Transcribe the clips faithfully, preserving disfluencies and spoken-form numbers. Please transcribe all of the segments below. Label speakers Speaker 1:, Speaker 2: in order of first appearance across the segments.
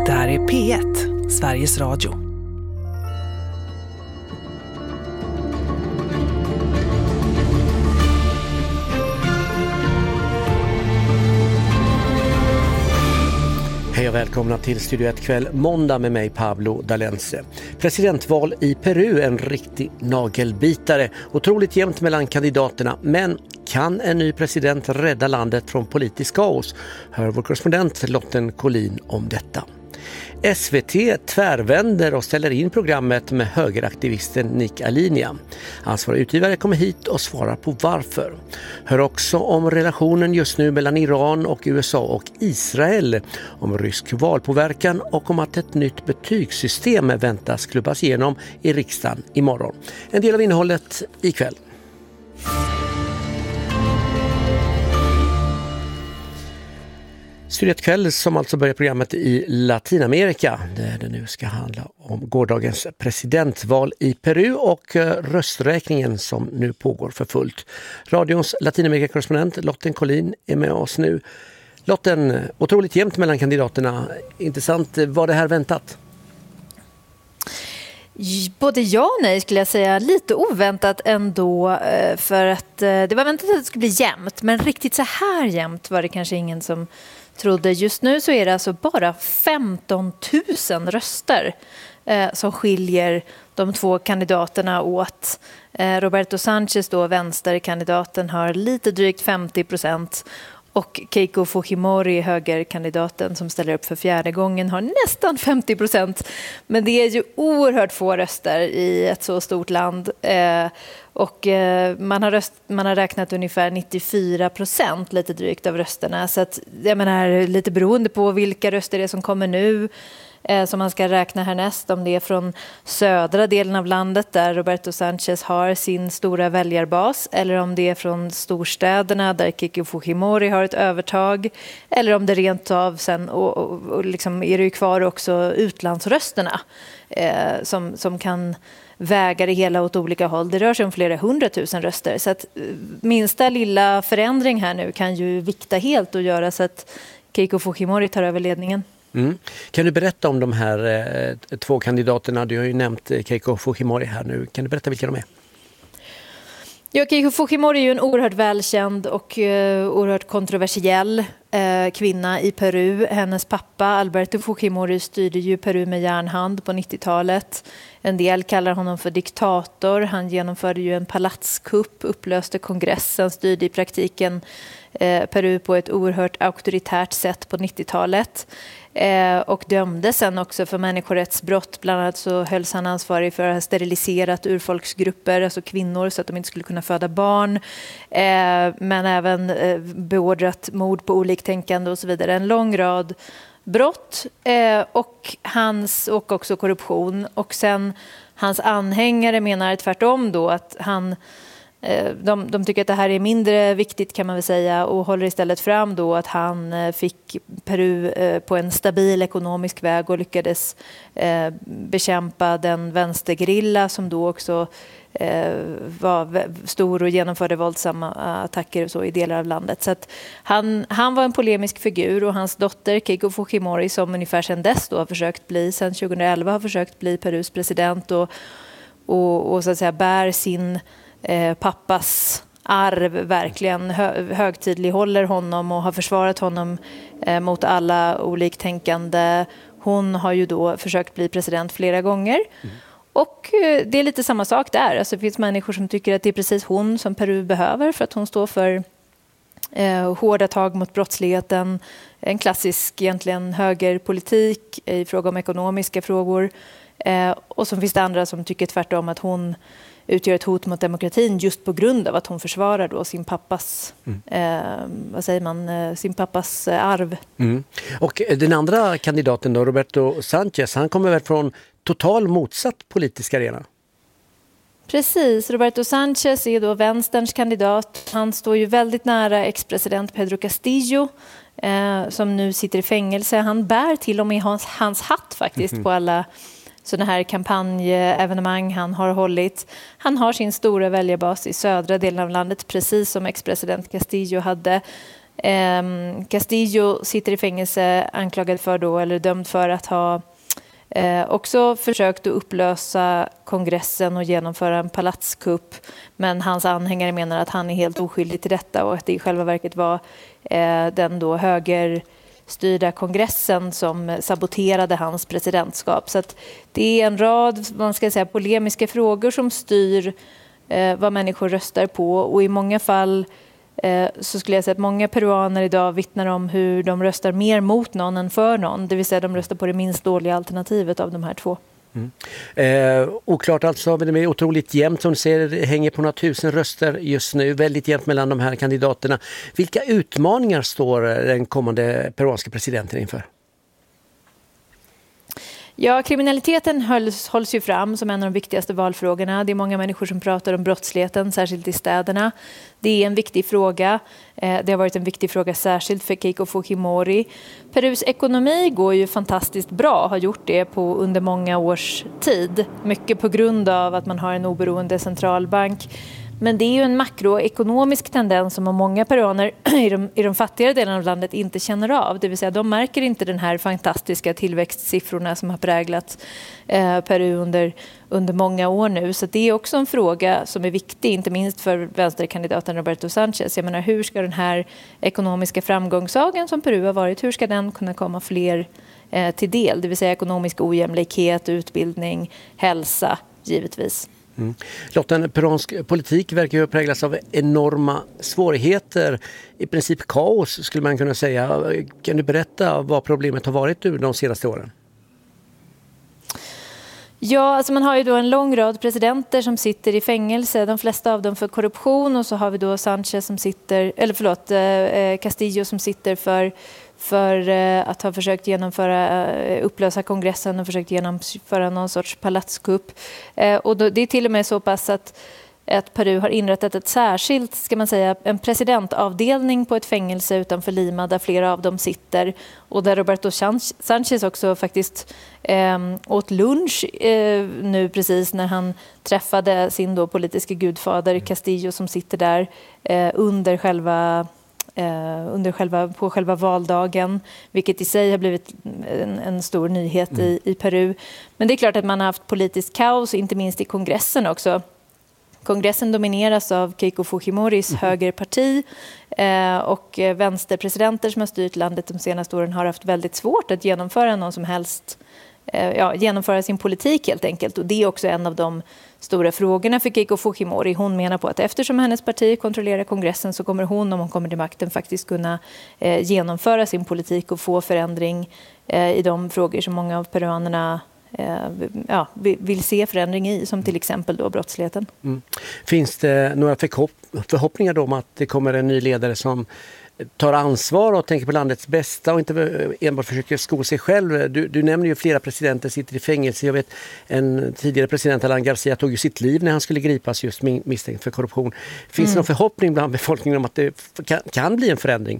Speaker 1: Det här är P ett, Sveriges Radio.
Speaker 2: Hej och välkomna till Studio ett kväll, måndag med mig Pablo Dalense. Presidentval i Peru, en riktig nagelbitare. Otroligt jämnt mellan kandidaterna, men kan en ny president rädda landet från politisk kaos? Hör vår korrespondent Lotten Collin om detta. S V T tvärvänder och ställer in programmet med högeraktivisten Nick Alinea. Ansvarig utgivare kommer hit och svarar på varför. Hör också om relationen just nu mellan Iran och U S A och Israel, om rysk valpåverkan och om att ett nytt betygssystem väntas klubbas igenom i riksdagen imorgon. En del av innehållet ikväll. Studio ett kväll som alltså börjar programmet i Latinamerika där det nu ska handla om gårdagens presidentval i Peru och rösträkningen som nu pågår för fullt. Radions Latinamerika-korrespondent Lotten Collin är med oss nu. Lotten, otroligt jämnt mellan kandidaterna. Intressant, var det här väntat?
Speaker 3: Både ja och nej skulle jag säga, lite oväntat ändå, för att det var väntat att det skulle bli jämnt, men riktigt så här jämnt var det kanske ingen som trodde. Just nu så är det alltså bara femton tusen röster eh, som skiljer de två kandidaterna åt. Eh, Roberto Sánchez, då vänsterkandidaten, har lite drygt femtio procent. Och Keiko Fujimori, högerkandidaten som ställer upp för fjärde gången, har nästan femtio procent. Men det är ju oerhört få röster i ett så stort land. Eh, och eh, man, har röst, man har räknat ungefär nittiofyra procent lite drygt av rösterna. Så att, jag menar, lite beroende på vilka röster det är som kommer nu, eh, som man ska räkna härnäst. Om det är från södra delen av landet där Roberto Sánchez har sin stora väljarbas, eller om det är från storstäderna där Keiko Fujimori har ett övertag, eller om det rent av sen och, och, och liksom är det ju kvar också utlandsrösterna eh, som, som kan väga det hela åt olika håll. Det rör sig om flera hundratusen röster, så att minsta lilla förändring här nu kan ju vikta helt och göra så att Keiko Fujimori tar över ledningen.
Speaker 2: Mm. Kan du berätta om de här eh, två kandidaterna? Du har ju nämnt Keiko Fujimori här nu. Kan du berätta vilka de är?
Speaker 3: Ja, Keiko Fujimori är ju en oerhört välkänd och uh, oerhört kontroversiell uh, kvinna i Peru. Hennes pappa Alberto Fujimori styrde ju Peru med järnhand på nittiotalet. En del kallar honom för diktator. Han genomförde ju en palatskupp, upplöste kongressen, styrde i praktiken uh, Peru på ett oerhört auktoritärt sätt på nittiotalet. Eh, och dömde sen också för människorättsbrott. Bland annat så hölls han ansvarig för att ha steriliserat urfolksgrupper, alltså kvinnor, så att de inte skulle kunna föda barn. Eh, men även eh, beordrat mord på oliktänkande och så vidare. En lång rad brott eh, och, hans, och också korruption. Och sen hans anhängare menar tvärtom då att han... De, de tycker att det här är mindre viktigt, kan man väl säga, och håller istället fram då att han fick Peru på en stabil ekonomisk väg och lyckades bekämpa den vänstergerilla som då också var stor och genomförde våldsamma attacker och så i delar av landet. Så att han, han var en polemisk figur, och hans dotter Keiko Fujimori, som ungefär sedan dess då har försökt bli, sedan tjugoelva har försökt bli Perus president och, och, och så att säga bär sin Eh, pappas arv, verkligen hö- högtidlighåller honom och har försvarat honom eh, mot alla oliktänkande. Hon har ju då försökt bli president flera gånger. Mm. Och eh, det är lite samma sak där. Alltså, det finns människor som tycker att det är precis hon som Peru behöver, för att hon står för eh, hårda tag mot brottsligheten. En klassisk egentligen högerpolitik i fråga om ekonomiska frågor. Eh, och så finns det andra som tycker tvärtom, att hon utgör ett hot mot demokratin just på grund av att hon försvarar då sin pappas mm. eh, vad säger man, eh, sin pappas eh, arv.
Speaker 2: Mm. Och den andra kandidaten då, Roberto Sánchez, han kommer väl från total motsatt politisk arena?
Speaker 3: Precis, Roberto Sánchez är då vänsterns kandidat. Han står ju väldigt nära ex-president Pedro Castillo eh, som nu sitter i fängelse. Han bär till och med hans, hans hatt faktiskt mm. på alla sådana här kampanjevenemang han har hållit. Han har sin stora väljarbas i södra delen av landet, precis som ex-president Castillo hade. Eh, Castillo sitter i fängelse anklagad för då, eller dömd för att ha Eh, också försökt att upplösa kongressen och genomföra en palatskupp, men hans anhängare menar att han är helt oskyldig till detta och att det i själva verket var eh, den då högerstyrda kongressen som saboterade hans presidentskap. Så att det är en rad, man ska säga, polemiska frågor som styr eh, vad människor röstar på, och i många fall så skulle jag säga att många peruaner idag vittnar om hur de röstar mer mot någon än för någon. Det vill säga de röstar på det minst dåliga alternativet av de här två.
Speaker 2: Mm. Eh, oklart alltså, men det är otroligt jämnt som du ser, det hänger på några tusen röster just nu, väldigt jämnt mellan de här kandidaterna. Vilka utmaningar står den kommande peruanska presidenten inför?
Speaker 3: Ja, kriminaliteten hålls, hålls ju fram som en av de viktigaste valfrågorna. Det är många människor som pratar om brottsligheten, särskilt i städerna. Det är en viktig fråga. Det har varit en viktig fråga särskilt för Keiko Fujimori. Perus ekonomi går ju fantastiskt bra, har gjort det på under många års tid. Mycket på grund av att man har en oberoende centralbank. Men det är ju en makroekonomisk tendens som många peruaner i de, i de fattigare delarna av landet inte känner av. Det vill säga de märker inte den här fantastiska tillväxtsiffrorna som har präglat eh, Peru under, under många år nu. Så det är också en fråga som är viktig, inte minst för vänsterkandidaten Roberto Sanchez. Jag menar, hur ska den här ekonomiska framgångssagan som Peru har varit, hur ska den kunna komma fler eh, till del? Det vill säga ekonomisk ojämlikhet, utbildning, hälsa, givetvis.
Speaker 2: Mm. Lotten, peruansk politik verkar ju präglas av enorma svårigheter, i princip kaos skulle man kunna säga. Kan du berätta vad problemet har varit ur de senaste åren?
Speaker 3: Ja, alltså man har ju då en lång rad presidenter som sitter i fängelse, de flesta av dem för korruption, och så har vi då Sanchez som sitter, eller förlåt, eh, Castillo som sitter för för att ha försökt genomföra, upplösa kongressen och försökt genomföra någon sorts palatskupp. Och då, det är till och med så pass att, att Peru har inrättat ett särskilt, ska man säga, en presidentavdelning på ett fängelse utanför Lima där flera av dem sitter, och där Roberto Sanchez också faktiskt eh, åt lunch eh, nu precis när han träffade sin då politiska gudfader Castillo som sitter där eh, under själva Eh, under själva, på själva valdagen, vilket i sig har blivit en, en stor nyhet mm. i, i Peru. Men det är klart att man har haft politisk kaos, inte minst i kongressen också. Kongressen domineras av Keiko Fujimoris mm. högerparti eh, och vänsterpresidenter som har styrt landet de senaste åren har haft väldigt svårt att genomföra någon som helst Ja, genomföra sin politik helt enkelt. Och det är också en av de stora frågorna för Keiko Fujimori. Hon menar på att eftersom hennes parti kontrollerar kongressen så kommer hon, om hon kommer till makten, faktiskt kunna eh, genomföra sin politik och få förändring eh, i de frågor som många av peruanerna eh, ja, vill se förändring i, som till exempel då brottsligheten. Mm.
Speaker 2: Finns det några förhopp- förhoppningar då om att det kommer en ny ledare som tar ansvar och tänker på landets bästa och inte enbart försöker sko sig själv? Du, du nämner ju flera presidenter sitter i fängelse. Jag vet en tidigare president, Alan Garcia, tog ju sitt liv när han skulle gripas just misstänkt för korruption. Finns mm. det någon förhoppning bland befolkningen om att det kan, kan bli en förändring?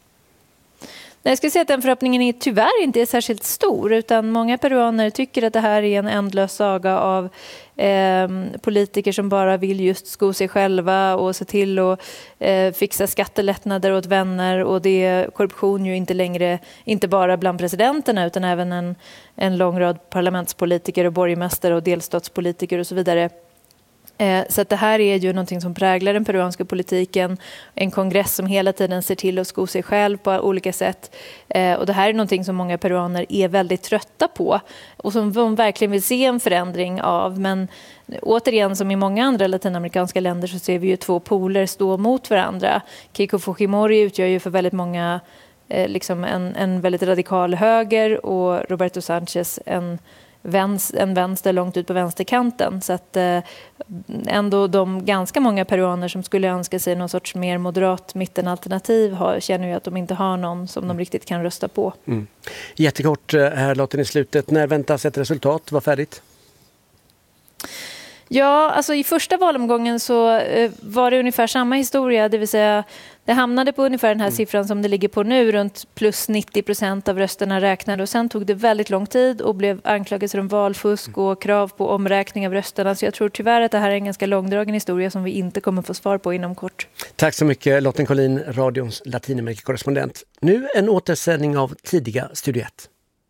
Speaker 3: Jag skulle säga att den förhoppningen är tyvärr inte är särskilt stor, utan många peruaner tycker att det här är en ändlös saga av eh, politiker som bara vill just sko sig själva och se till att eh, fixa skattelättnader åt vänner, och det är korruption ju inte längre, inte bara bland presidenterna utan även en, en lång rad parlamentspolitiker och borgmästare och delstatspolitiker och så vidare. Så att det här är ju någonting som präglar den peruanska politiken. En kongress som hela tiden ser till att sko sig själv på olika sätt. Och det här är någonting som många peruaner är väldigt trötta på och som de verkligen vill se en förändring av. Men återigen, som i många andra latinamerikanska länder, så ser vi ju två poler stå mot varandra. Keiko Fujimori utgör ju för väldigt många liksom en, en väldigt radikal höger, och Roberto Sanchez en en vänster långt ut på vänsterkanten. Så att eh, ändå de ganska många peruaner som skulle önska sig någon sorts mer moderat mittenalternativ har, känner ju att de inte har någon som de riktigt kan rösta på. Mm.
Speaker 2: Jättekort här, Lotten, i slutet. När väntas ett resultat vara färdigt?
Speaker 3: Ja, alltså i första valomgången så eh, var det ungefär samma historia, det vill säga det hamnade på ungefär den här mm. siffran som det ligger på nu, runt plus nittio procent av rösterna räknade, och sen tog det väldigt lång tid och blev anklagelser om valfusk och krav på omräkning av rösterna, så jag tror tyvärr att det här är en ganska långdragen historia som vi inte kommer få svar på inom kort.
Speaker 2: Tack så mycket Lotten Collin, radions Latinamerika-korrespondent. Nu en återsändning av tidiga Studio ett.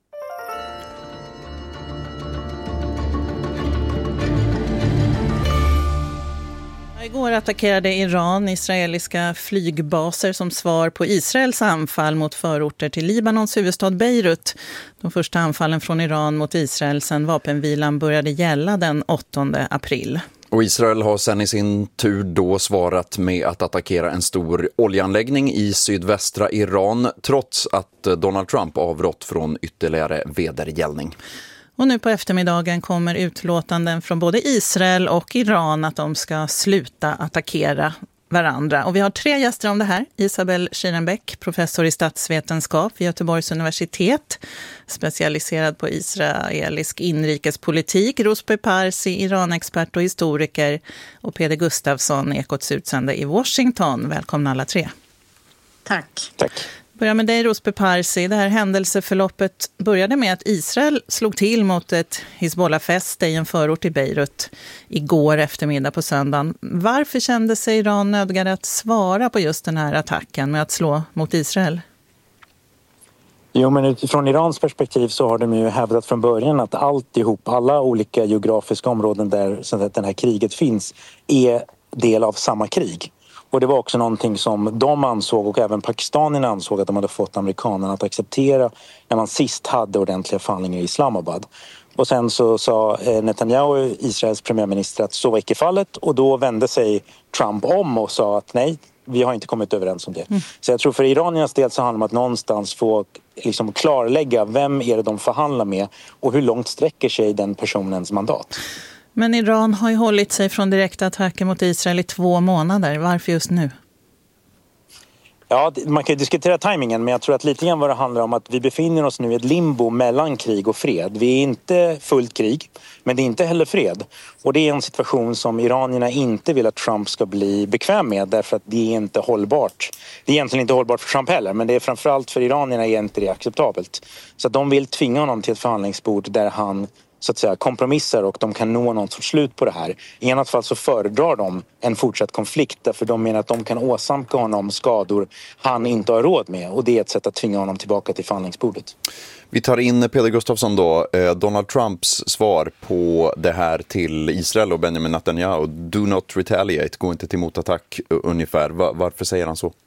Speaker 4: Igår attackerade Iran israeliska flygbaser som svar på Israels anfall mot förorter till Libanons huvudstad Beirut. De första anfallen från Iran mot Israel sedan vapenvilan började gälla den åttonde april.
Speaker 5: Och Israel har sedan i sin tur då svarat med att attackera en stor oljeanläggning i sydvästra Iran, trots att Donald Trump avrått från ytterligare vedergällning.
Speaker 4: Och nu på eftermiddagen kommer utlåtanden från både Israel och Iran att de ska sluta attackera varandra. Och vi har tre gäster om det här. Isabel Schierenbeck, professor i statsvetenskap vid Göteborgs universitet, specialiserad på israelisk inrikespolitik. Ruspe Parsi, Iran-expert och historiker. Och Peder Gustafsson, Ekots utsände i Washington. Välkomna alla tre.
Speaker 6: Tack.
Speaker 5: Tack.
Speaker 4: Börja med dig, Ruspe Parsi. Det här händelseförloppet började med att Israel slog till mot ett Hizbollah-fäste i en förort i Beirut igår eftermiddag på söndagen. Varför kände sig Iran nödgade att svara på just den här attacken med att slå mot Israel?
Speaker 6: Jo, men utifrån Irans perspektiv så har de ju hävdat från början att alltihop, alla olika geografiska områden där så att det här kriget finns, är del av samma krig. Och det var också någonting som de ansåg, och även pakistanerna ansåg, att de hade fått amerikanerna att acceptera när man sist hade ordentliga förhandlingar i Islamabad. Och sen så sa Netanyahu, Israels premiärminister, att så var icke fallet, och då vände sig Trump om och sa att nej, vi har inte kommit överens om det. Mm. Så jag tror för iraniernas del så handlar det om att någonstans få liksom klarlägga vem är det de förhandlar med och hur långt sträcker sig den personens mandat.
Speaker 4: Men Iran har ju hållit sig från direkta attacker mot Israel i två månader. Varför just nu?
Speaker 6: Ja, man kan ju diskutera tajmingen, men jag tror att lite grann vad det handlar om att vi befinner oss nu i ett limbo mellan krig och fred. Vi är inte fullt krig, men det är inte heller fred. Och det är en situation som iranierna inte vill att Trump ska bli bekväm med, därför att det är inte hållbart. Det är egentligen inte hållbart för Trump heller, men det är framförallt för iranierna är inte det acceptabelt. Så att de vill tvinga honom till ett förhandlingsbord där han så att säga kompromisser och de kan nå någon sorts slut på det här. I annat fall så föredrar de en fortsatt konflikt, därför de menar att de kan åsamka honom skador han inte har råd med, och det är ett sätt att tvinga honom tillbaka till förhandlingsbordet.
Speaker 5: Vi tar in Peder Gustafsson då. Donald Trumps svar på det här till Israel och Benjamin Netanyahu: do not retaliate, gå inte till motattack ungefär. Varför säger han så?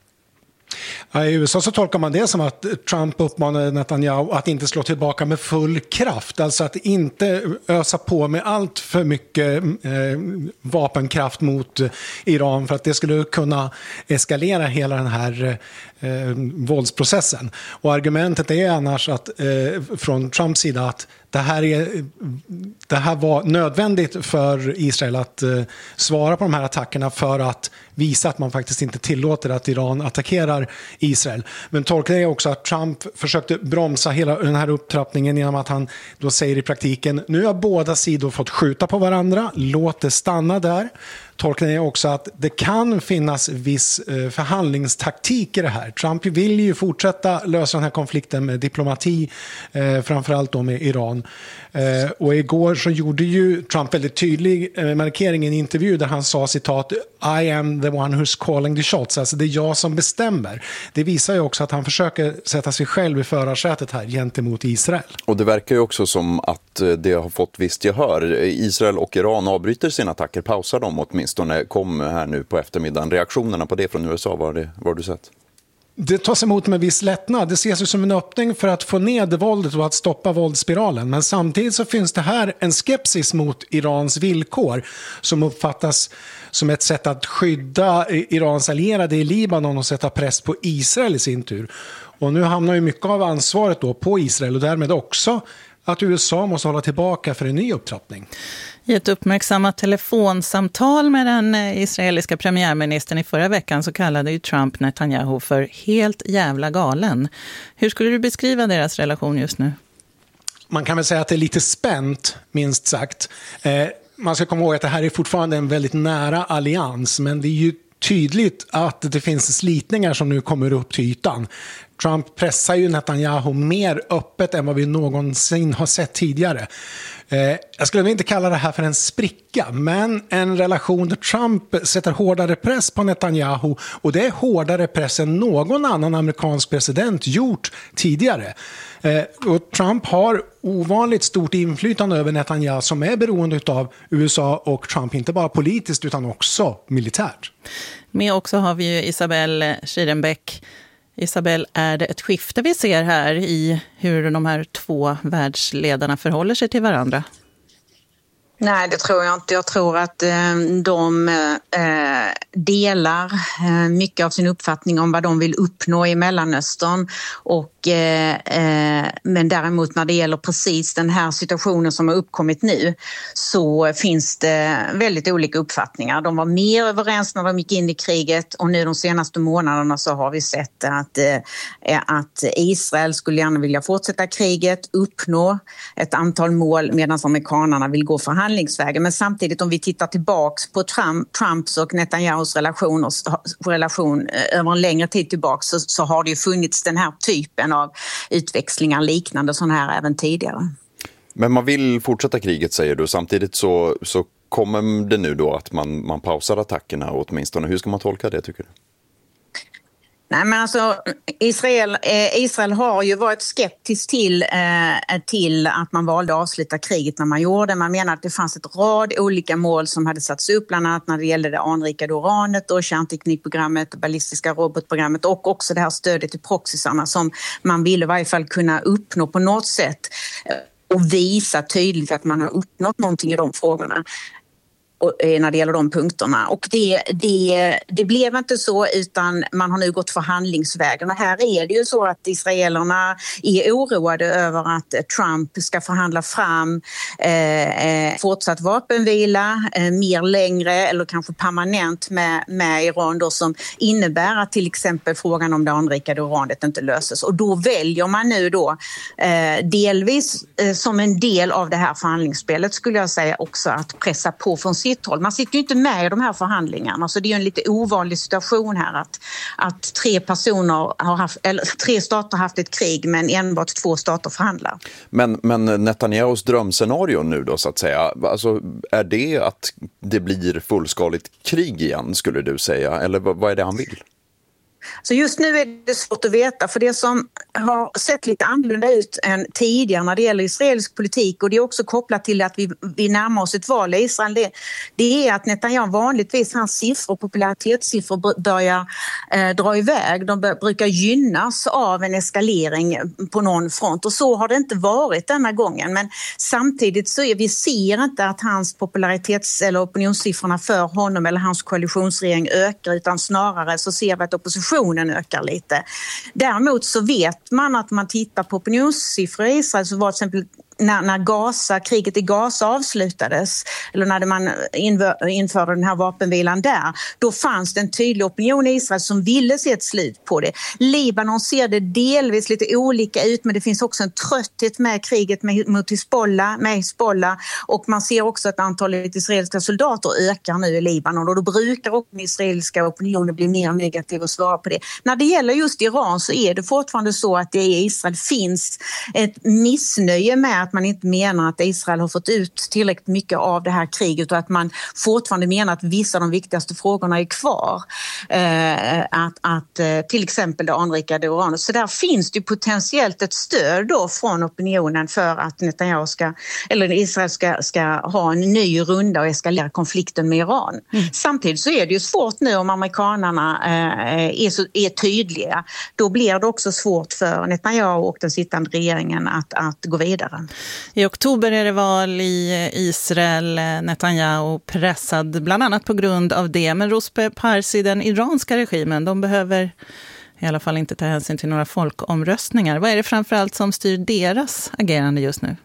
Speaker 7: I U S A så tolkar man det som att Trump uppmanade Netanyahu att inte slå tillbaka med full kraft. Alltså att inte ösa på med allt för mycket eh, vapenkraft mot Iran, för att det skulle kunna eskalera hela den här eh, våldsprocessen. Och argumentet är annars att, eh, från Trumps sida att det här, är, det här var nödvändigt för Israel att eh, svara på de här attackerna för att visa att man faktiskt inte tillåter att Iran attackerar Israel. Men tolkar det också att Trump försökte bromsa hela den här upptrappningen genom att han då säger i praktiken: nu har båda sidor fått skjuta på varandra, låt det stanna där. Tolkar det också att det kan finnas viss eh, förhandlingstaktik i det här. Trump vill ju fortsätta lösa den här konflikten med diplomati, eh, framförallt då med Iran. Eh, och igår så gjorde ju Trump väldigt tydlig eh, markering i en intervju där han sa citat: I am the one who's calling the shots. Alltså det är jag som bestämmer. Det visar ju också att han försöker sätta sig själv i förarsätet här gentemot Israel.
Speaker 5: Och det verkar ju också som att det har fått visst gehör. Israel och Iran avbryter sina attacker, pausar dem åtminstone, kom här nu på eftermiddagen. Reaktionerna på det från U S A, vad har du sett?
Speaker 7: Det tas emot med viss lättnad. Det ses ju som en öppning för att få ned våldet och att stoppa våldsspiralen. Men samtidigt så finns det här en skepsis mot Irans villkor som uppfattas som ett sätt att skydda Irans allierade i Libanon och sätta press på Israel i sin tur. Och nu hamnar ju mycket av ansvaret då på Israel och därmed också att U S A måste hålla tillbaka för en ny upptrappning.
Speaker 4: I ett uppmärksammat telefonsamtal med den israeliska premiärministern i förra veckan så kallade ju Trump Netanyahu för helt jävla galen. Hur skulle du beskriva deras relation just nu?
Speaker 7: Man kan väl säga att det är lite spänt, minst sagt. Eh, man ska komma ihåg att det här är fortfarande en väldigt nära allians, men det är ju tydligt att det finns slitningar som nu kommer upp till ytan. Trump pressar ju Netanyahu mer öppet än vad vi någonsin har sett tidigare. Eh, jag skulle inte kalla det här för en spricka, men en relation där Trump sätter hårdare press på Netanyahu, och det är hårdare press än någon annan amerikansk president gjort tidigare. Eh, och Trump har ovanligt stort inflytande över Netanyahu som är beroende av U S A och Trump, inte bara politiskt utan också militärt.
Speaker 4: Med också har vi ju Isabelle Schierenbeck. Isabelle, är det ett skifte vi ser här i hur de här två världsledarna förhåller sig till varandra?
Speaker 8: Nej, det tror jag inte. Jag tror att eh, de eh, delar eh, mycket av sin uppfattning om vad de vill uppnå i Mellanöstern. Och, eh, eh, men däremot när det gäller precis den här situationen som har uppkommit nu, så finns det väldigt olika uppfattningar. De var mer överens när de gick in i kriget, och nu de senaste månaderna så har vi sett att, eh, att Israel skulle gärna vilja fortsätta kriget, uppnå ett antal mål, medan amerikanerna vill gå förhandlingar. Men samtidigt, om vi tittar tillbaks på Trump, Trumps och Netanyahus relation, och, relation över en längre tid tillbaks, så, så har det ju funnits den här typen av utväxlingar liknande sån här även tidigare.
Speaker 5: Men man vill fortsätta kriget, säger du. Samtidigt så, så kommer det nu då att man, man pausar attackerna åtminstone. Hur ska man tolka det, tycker du?
Speaker 8: Nej, men alltså Israel, eh, Israel har ju varit skeptisk till, eh, till att man valde att avsluta kriget när man gjorde. Man menar att det fanns ett rad olika mål som hade satts upp, bland annat när det gällde det anrikade uranet och kärnteknikprogrammet, ballistiska robotprogrammet, och också det här stödet till proxysarna som man ville i varje fall kunna uppnå på något sätt och visa tydligt att man har uppnått någonting i de frågorna. När det gäller de punkterna. Och det, det, det blev inte så, utan man har nu gått förhandlingsvägen. Och här är det ju så att israelerna är oroade över att Trump ska förhandla fram eh, fortsatt vapenvila, eh, mer längre eller kanske permanent med, med Iran då, som innebär att till exempel frågan om det anrikade uranet inte löses. Och då väljer man nu då eh, delvis eh, som en del av det här förhandlingsspelet, skulle jag säga, också att pressa på från sitt håll. Man sitter ju inte med i de här förhandlingarna, så det är ju en lite ovanlig situation här att, att tre personer har haft, eller tre stater har haft ett krig, men enbart två stater förhandlar. Men,
Speaker 5: men Netanyahus drömscenario nu då, så att säga, alltså, är det att det blir fullskaligt krig igen, skulle du säga? Eller vad, vad är det han vill?
Speaker 8: Så just nu är det svårt att veta, för det som har sett lite annorlunda ut än tidigare när det gäller israelisk politik, och det är också kopplat till att vi, vi närmar oss ett val i Israel, det, det är att Netanyahu vanligtvis, hans siffror, popularitetssiffror börjar eh, dra iväg. De bör, brukar gynnas av en eskalering på någon front, och så har det inte varit denna gången. Men samtidigt så är vi ser inte att hans popularitets- eller opinionssiffrorna för honom eller hans koalitionsregering ökar, utan snarare så ser vi att opposition ökar lite. Däremot så vet man att man tittar på opinionssiffror i Israel, så var till exempel när, när Gaza, kriget i Gaza avslutades, eller när man införde den här vapenvilan där, då fanns det en tydlig opinion i Israel som ville se ett slut på det. Libanon ser det delvis lite olika ut, men det finns också en trötthet med kriget med, mot Hezbollah, med Hezbollah, och man ser också att antalet israeliska soldater ökar nu i Libanon, och då brukar också den israeliska opinionen bli mer negativ och svara på det. När det gäller just Iran så är det fortfarande så att det i Israel finns ett missnöje med att man inte menar att Israel har fått ut tillräckligt mycket av det här kriget, och att man fortfarande menar att vissa av de viktigaste frågorna är kvar. Eh, att, att till exempel det anrikade uranet. Så där finns det potentiellt ett stöd då från opinionen för att Netanyahu ska, eller Israel ska, ska ha en ny runda och eskalera konflikten med Iran. Mm. Samtidigt så är det ju svårt nu om amerikanerna eh, är, så, är tydliga. Då blir det också svårt för Netanyahu och den sittande regeringen att, att gå vidare.
Speaker 4: I oktober är det val i Israel. Netanyahu pressad bland annat på grund av det. Men Rospe Parsi, den iranska regimen, de behöver i alla fall inte ta hänsyn till några folkomröstningar. Vad är det framförallt som styr deras agerande just nu?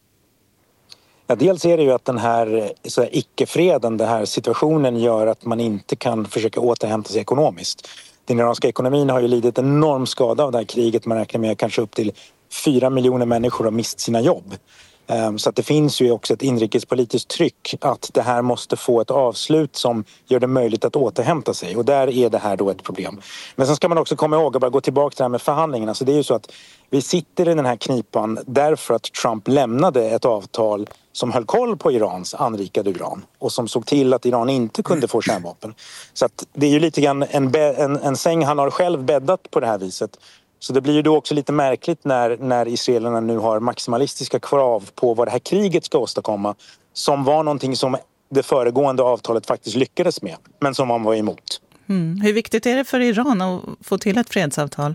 Speaker 6: Ja, dels är det ju att den här, så här icke-freden, den här situationen gör att man inte kan försöka återhämta sig ekonomiskt. Den iranska ekonomin har ju lidit enorm skada av det här kriget. Man räknar med kanske upp till fyra miljoner människor har mist sina jobb. Så att det finns ju också ett inrikespolitiskt tryck att det här måste få ett avslut som gör det möjligt att återhämta sig. Och där är det här då ett problem. Men sen ska man också komma ihåg, och bara gå tillbaka till det här med förhandlingarna. Så det är ju så att vi sitter i den här knipan därför att Trump lämnade ett avtal som höll koll på Irans anrikade uran och som såg till att Iran inte kunde få kärnvapen. Så att det är ju lite grann en, en, en säng han har själv bäddat på det här viset. Så det blir ju då också lite märkligt när, när israelerna nu har maximalistiska krav på vad det här kriget ska åstadkomma, som var någonting som det föregående avtalet faktiskt lyckades med, men som man var emot.
Speaker 4: Mm. Hur viktigt är det för Iran att få till ett fredsavtal?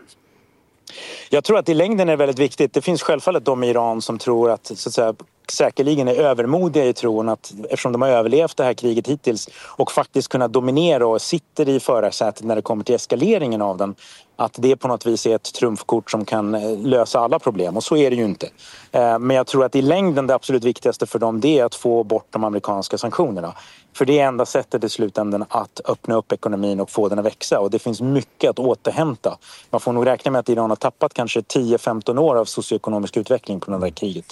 Speaker 6: Jag tror att i längden är det väldigt viktigt. Det finns självfallet de i Iran som tror att, så att säga, säkerligen är övermodiga i tron att eftersom de har överlevt det här kriget hittills och faktiskt kunnat dominera och sitter i förarsätet när det kommer till eskaleringen av den, att det på något vis är ett trumfkort som kan lösa alla problem. Och så är det ju inte. Men jag tror att i längden det absolut viktigaste för dem det är att få bort de amerikanska sanktionerna. För det är enda sättet i slutändan att öppna upp ekonomin och få den att växa. Och det finns mycket att återhämta. Man får nog räkna med att Iran har tappat kanske tio femton år av socioekonomisk utveckling på det här kriget.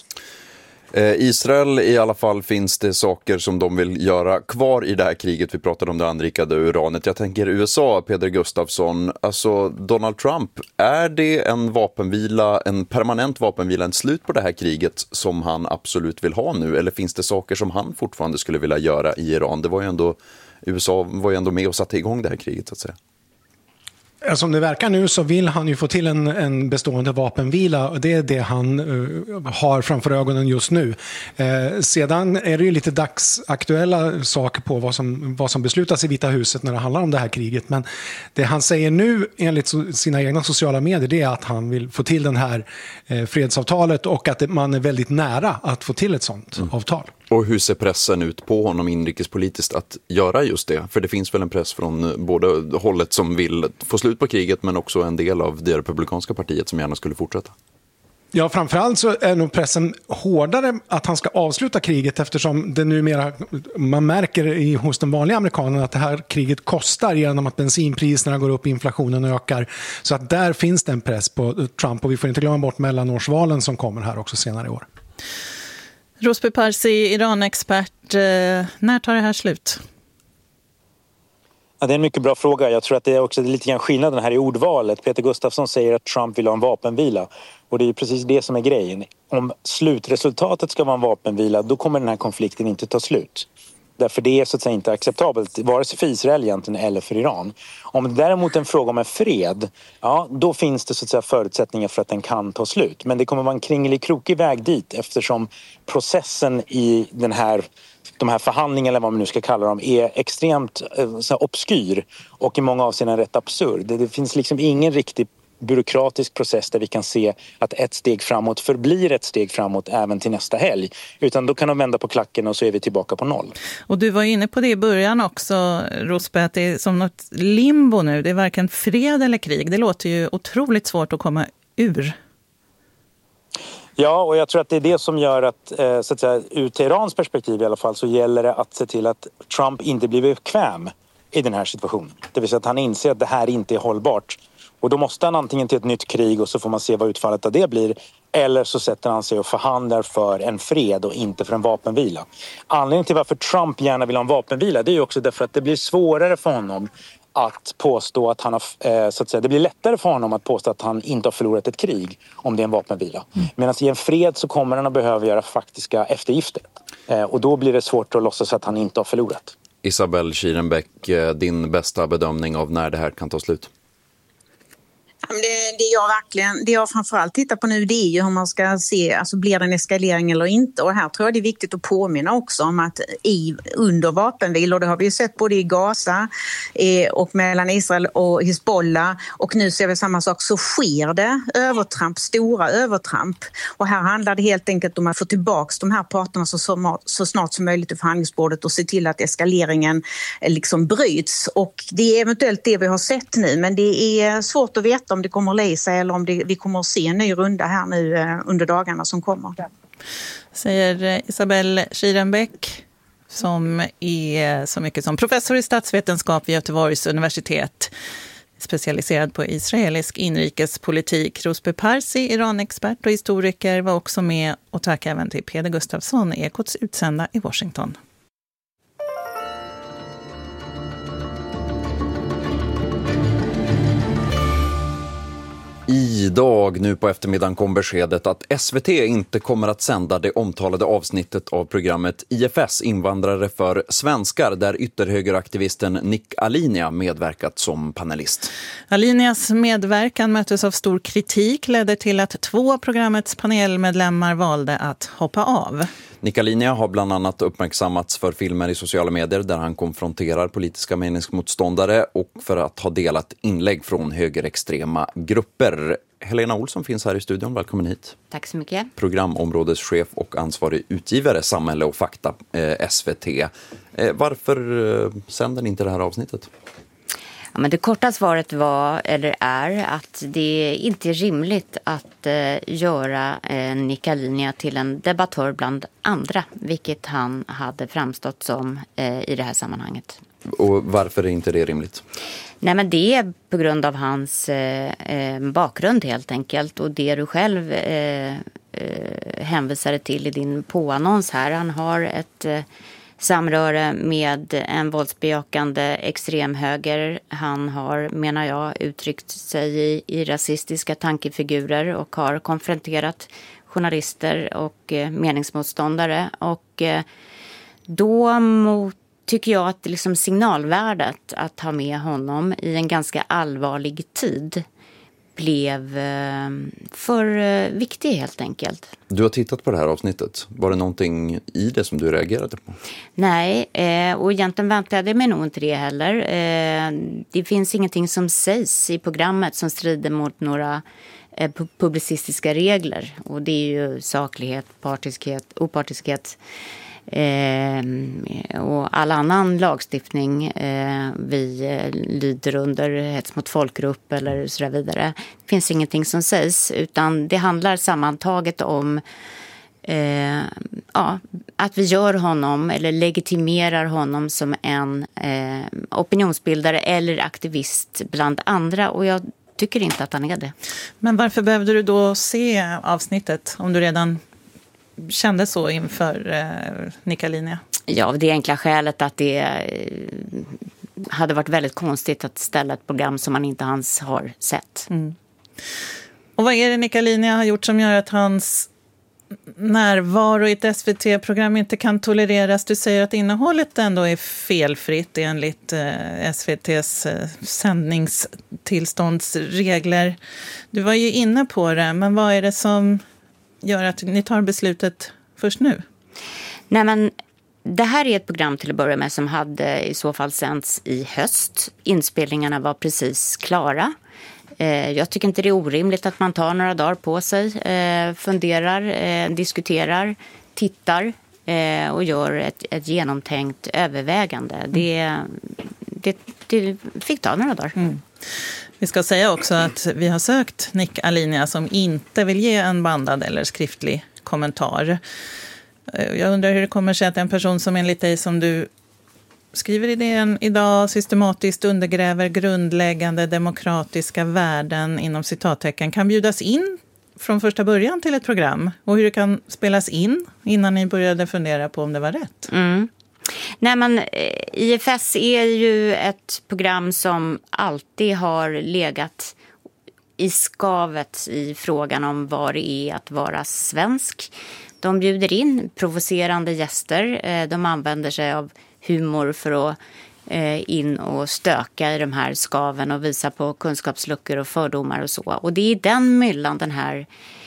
Speaker 5: Israel i alla fall finns det saker som de vill göra kvar i det här kriget. Vi pratade om det anrikade uranet. Jag tänker U S A, Peder Gustafsson, alltså Donald Trump, är det en vapenvila, en permanent vapenvila, en slut på det här kriget som han absolut vill ha nu? Eller finns det saker som han fortfarande skulle vilja göra i Iran? Det var ju ändå, U S A var ju ändå med och satte igång det här kriget så att säga.
Speaker 7: Som det verkar nu så vill han ju få till en, en bestående vapenvila och det är det han uh, har framför ögonen just nu. Eh, sedan är det ju lite dagsaktuella saker på vad som, vad som beslutas i Vita huset när det handlar om det här kriget. Men det han säger nu enligt so- sina egna sociala medier det är att han vill få till den här eh, fredsavtalet och att det, man är väldigt nära att få till ett sånt mm. avtal.
Speaker 5: Och hur ser pressen ut på honom inrikespolitiskt att göra just det? För det finns väl en press från både hållet som vill få slut på kriget men också en del av det republikanska partiet som gärna skulle fortsätta.
Speaker 7: Ja, framförallt så är nog pressen hårdare att han ska avsluta kriget eftersom det numera, man märker i, hos den vanliga amerikanen att det här kriget kostar genom att bensinpriserna går upp, inflationen ökar. Så att där finns det en press på Trump och vi får inte glömma bort mellanårsvalen som kommer här också senare i år.
Speaker 4: Rosby Parsi, Iran-expert. När tar det här slut?
Speaker 6: Ja, det är en mycket bra fråga. Jag tror att det är också lite grann skillnaden här i ordvalet. Peter Gustafsson säger att Trump vill ha en vapenvila. Och det är precis det som är grejen. Om slutresultatet ska vara en vapenvila, då kommer den här konflikten inte ta slut. Därför det är så att säga inte acceptabelt, vare sig för Israel egentligen eller för Iran. Om det däremot är en fråga om en fred, ja, då finns det så att säga förutsättningar för att den kan ta slut. Men det kommer vara en kringlig krokig väg dit eftersom processen i den här, de här förhandlingarna, eller vad man nu ska kalla dem, är extremt så här, obskyr och i många avseenden rätt absurd. Det, det finns liksom ingen riktig byråkratisk process där vi kan se att ett steg framåt förblir ett steg framåt även till nästa helg. Utan då kan de vända på klacken och så är vi tillbaka på noll.
Speaker 4: Och du var inne på det i början också, Rosby, att det är som något limbo nu. Det är varken fred eller krig. Det låter ju otroligt svårt att komma ur.
Speaker 6: Ja, och jag tror att det är det som gör att, eh, så att säga, ur Teherans perspektiv i alla fall, så gäller det att se till att Trump inte blir bekväm i den här situationen. Det vill säga att han inser att det här inte är hållbart. Och då måste han antingen till ett nytt krig och så får man se vad utfallet av det blir. Eller så sätter han sig och förhandlar för en fred och inte för en vapenvila. Anledningen till varför Trump gärna vill ha en vapenvila, det är ju också därför att det blir svårare för honom att påstå att han har, eh, så att säga, det blir lättare för honom att påstå att han inte har förlorat ett krig om det är en vapenvila. Mm. Medan i en fred så kommer han att behöva göra faktiska eftergifter. Eh, och då blir det svårt att låtsas att han inte har förlorat.
Speaker 5: Isabelle Schierenbeck, din bästa bedömning av när det här kan ta slut?
Speaker 8: Det, det, jag verkligen, det jag framförallt tittar på nu det är ju hur man ska se, alltså blir det en eskalering eller inte. Och här tror jag det är viktigt att påminna också om att i, under vapenvil, och det har vi ju sett både i Gaza eh, och mellan Israel och Hezbollah, och nu ser vi samma sak, så sker det övertramp, stora övertramp. Och här handlar det helt enkelt om att få tillbaka de här parterna så, så, så snart som möjligt till förhandlingsbordet och se till att eskaleringen eh, liksom bryts. Och det är eventuellt det vi har sett nu, men det är svårt att veta om det kommer att läsa eller om det, vi kommer att se en ny runda här nu eh, under dagarna som kommer.
Speaker 4: Säger Isabelle Schierenbeck, som är så mycket som professor i statsvetenskap vid Göteborgs universitet. specialiserad på israelisk inrikespolitik. Rosby Parsi, Iranexpert och historiker, var också med, och tack även till Peder Gustafsson, Ekots utsända i Washington.
Speaker 5: Idag nu på eftermiddagen kom beskedet att S V T inte kommer att sända det omtalade avsnittet av programmet I F S, invandrare för svenskar, där ytterhögeraktivisten Nick Alinea medverkat som panelist.
Speaker 4: Alineas medverkan möttes av stor kritik, ledde till att två av programmets panelmedlemmar valde att hoppa av.
Speaker 5: Nick Alinea har bland annat uppmärksammats för filmer i sociala medier där han konfronterar politiska meningsmotståndare och för att ha delat inlägg från högerextrema grupper. Helena Olsson finns här i studion, välkommen hit.
Speaker 9: Tack så mycket.
Speaker 5: Programområdeschef och ansvarig utgivare, Samhälle och Fakta, eh, S V T. Eh, varför eh, sänder ni inte det här avsnittet?
Speaker 9: Ja, men det korta svaret var, eller är, att det inte är rimligt att eh, göra eh, Nick Alinea till en debattör bland andra, vilket han hade framstått som eh, i det här sammanhanget.
Speaker 5: Och varför är inte det rimligt?
Speaker 9: Nej, men det är på grund av hans eh, eh, bakgrund helt enkelt, och det du själv eh, eh, hänvisade till i din påannons här. Han har ett eh, samröre med en våldsbejakande extremhöger. Han har, menar jag, uttryckt sig i, i rasistiska tankefigurer och har konfronterat journalister och eh, meningsmotståndare. Och eh, då mot tycker jag att liksom signalvärdet att ha med honom i en ganska allvarlig tid blev för viktig helt enkelt.
Speaker 5: Du har tittat på det här avsnittet. Var det någonting i det som du reagerade på?
Speaker 9: Nej, och egentligen väntade jag mig nog inte det heller. Det finns ingenting som sägs i programmet som strider mot några publicistiska regler. Och det är ju saklighet, partiskhet, opartiskhet. Eh, och all annan lagstiftning eh, vi eh, lyder under, hets mot folkgrupp eller så vidare. Det finns ingenting som sägs, utan det handlar sammantaget om eh, ja, att vi gör honom eller legitimerar honom som en eh, opinionsbildare eller aktivist bland andra, och jag tycker inte att han är det. Men
Speaker 4: varför behövde du då se avsnittet om du redan kände så inför eh, Nick Alinea? Ja, det enkla skälet att det eh, hade varit väldigt konstigt att ställa ett program som man inte ens har sett. Mm. Och vad är det Nick Alinea har gjort som gör att hans närvaro i ett S V T-program inte kan tolereras? Du säger att innehållet ändå är felfritt enligt eh, S V T:s eh, sändningstillståndsregler. Du var ju inne på det, men vad är det som gör att ni tar beslutet först nu? Nej, men det här är ett program till att börja med som hade i så fall sänds i höst. Inspelningarna var precis klara. Eh, jag tycker inte det är orimligt att man tar några dagar på sig, eh, funderar, eh, diskuterar, tittar eh, och gör ett, ett genomtänkt övervägande. Mm. Det, det, det fick ta några dagar. Mm. Vi ska säga också att vi har sökt Nick Alinea som inte vill ge en bandad eller skriftlig kommentar. Jag undrar hur det kommer sig att en person som enligt dig, som du skriver i DN idag, systematiskt undergräver grundläggande demokratiska värden inom citattecken, kan bjudas in från första början till ett program, och hur det kan spelas in innan ni började fundera på om det var rätt. Mm. Nej, men I F S är ju ett program som alltid har legat i skavet i frågan om vad det är att vara svensk. De bjuder in provocerande gäster. De använder sig av humor för att in och stöka i de här skaven och visa på kunskapsluckor och fördomar och så. Och det är i den myllan den här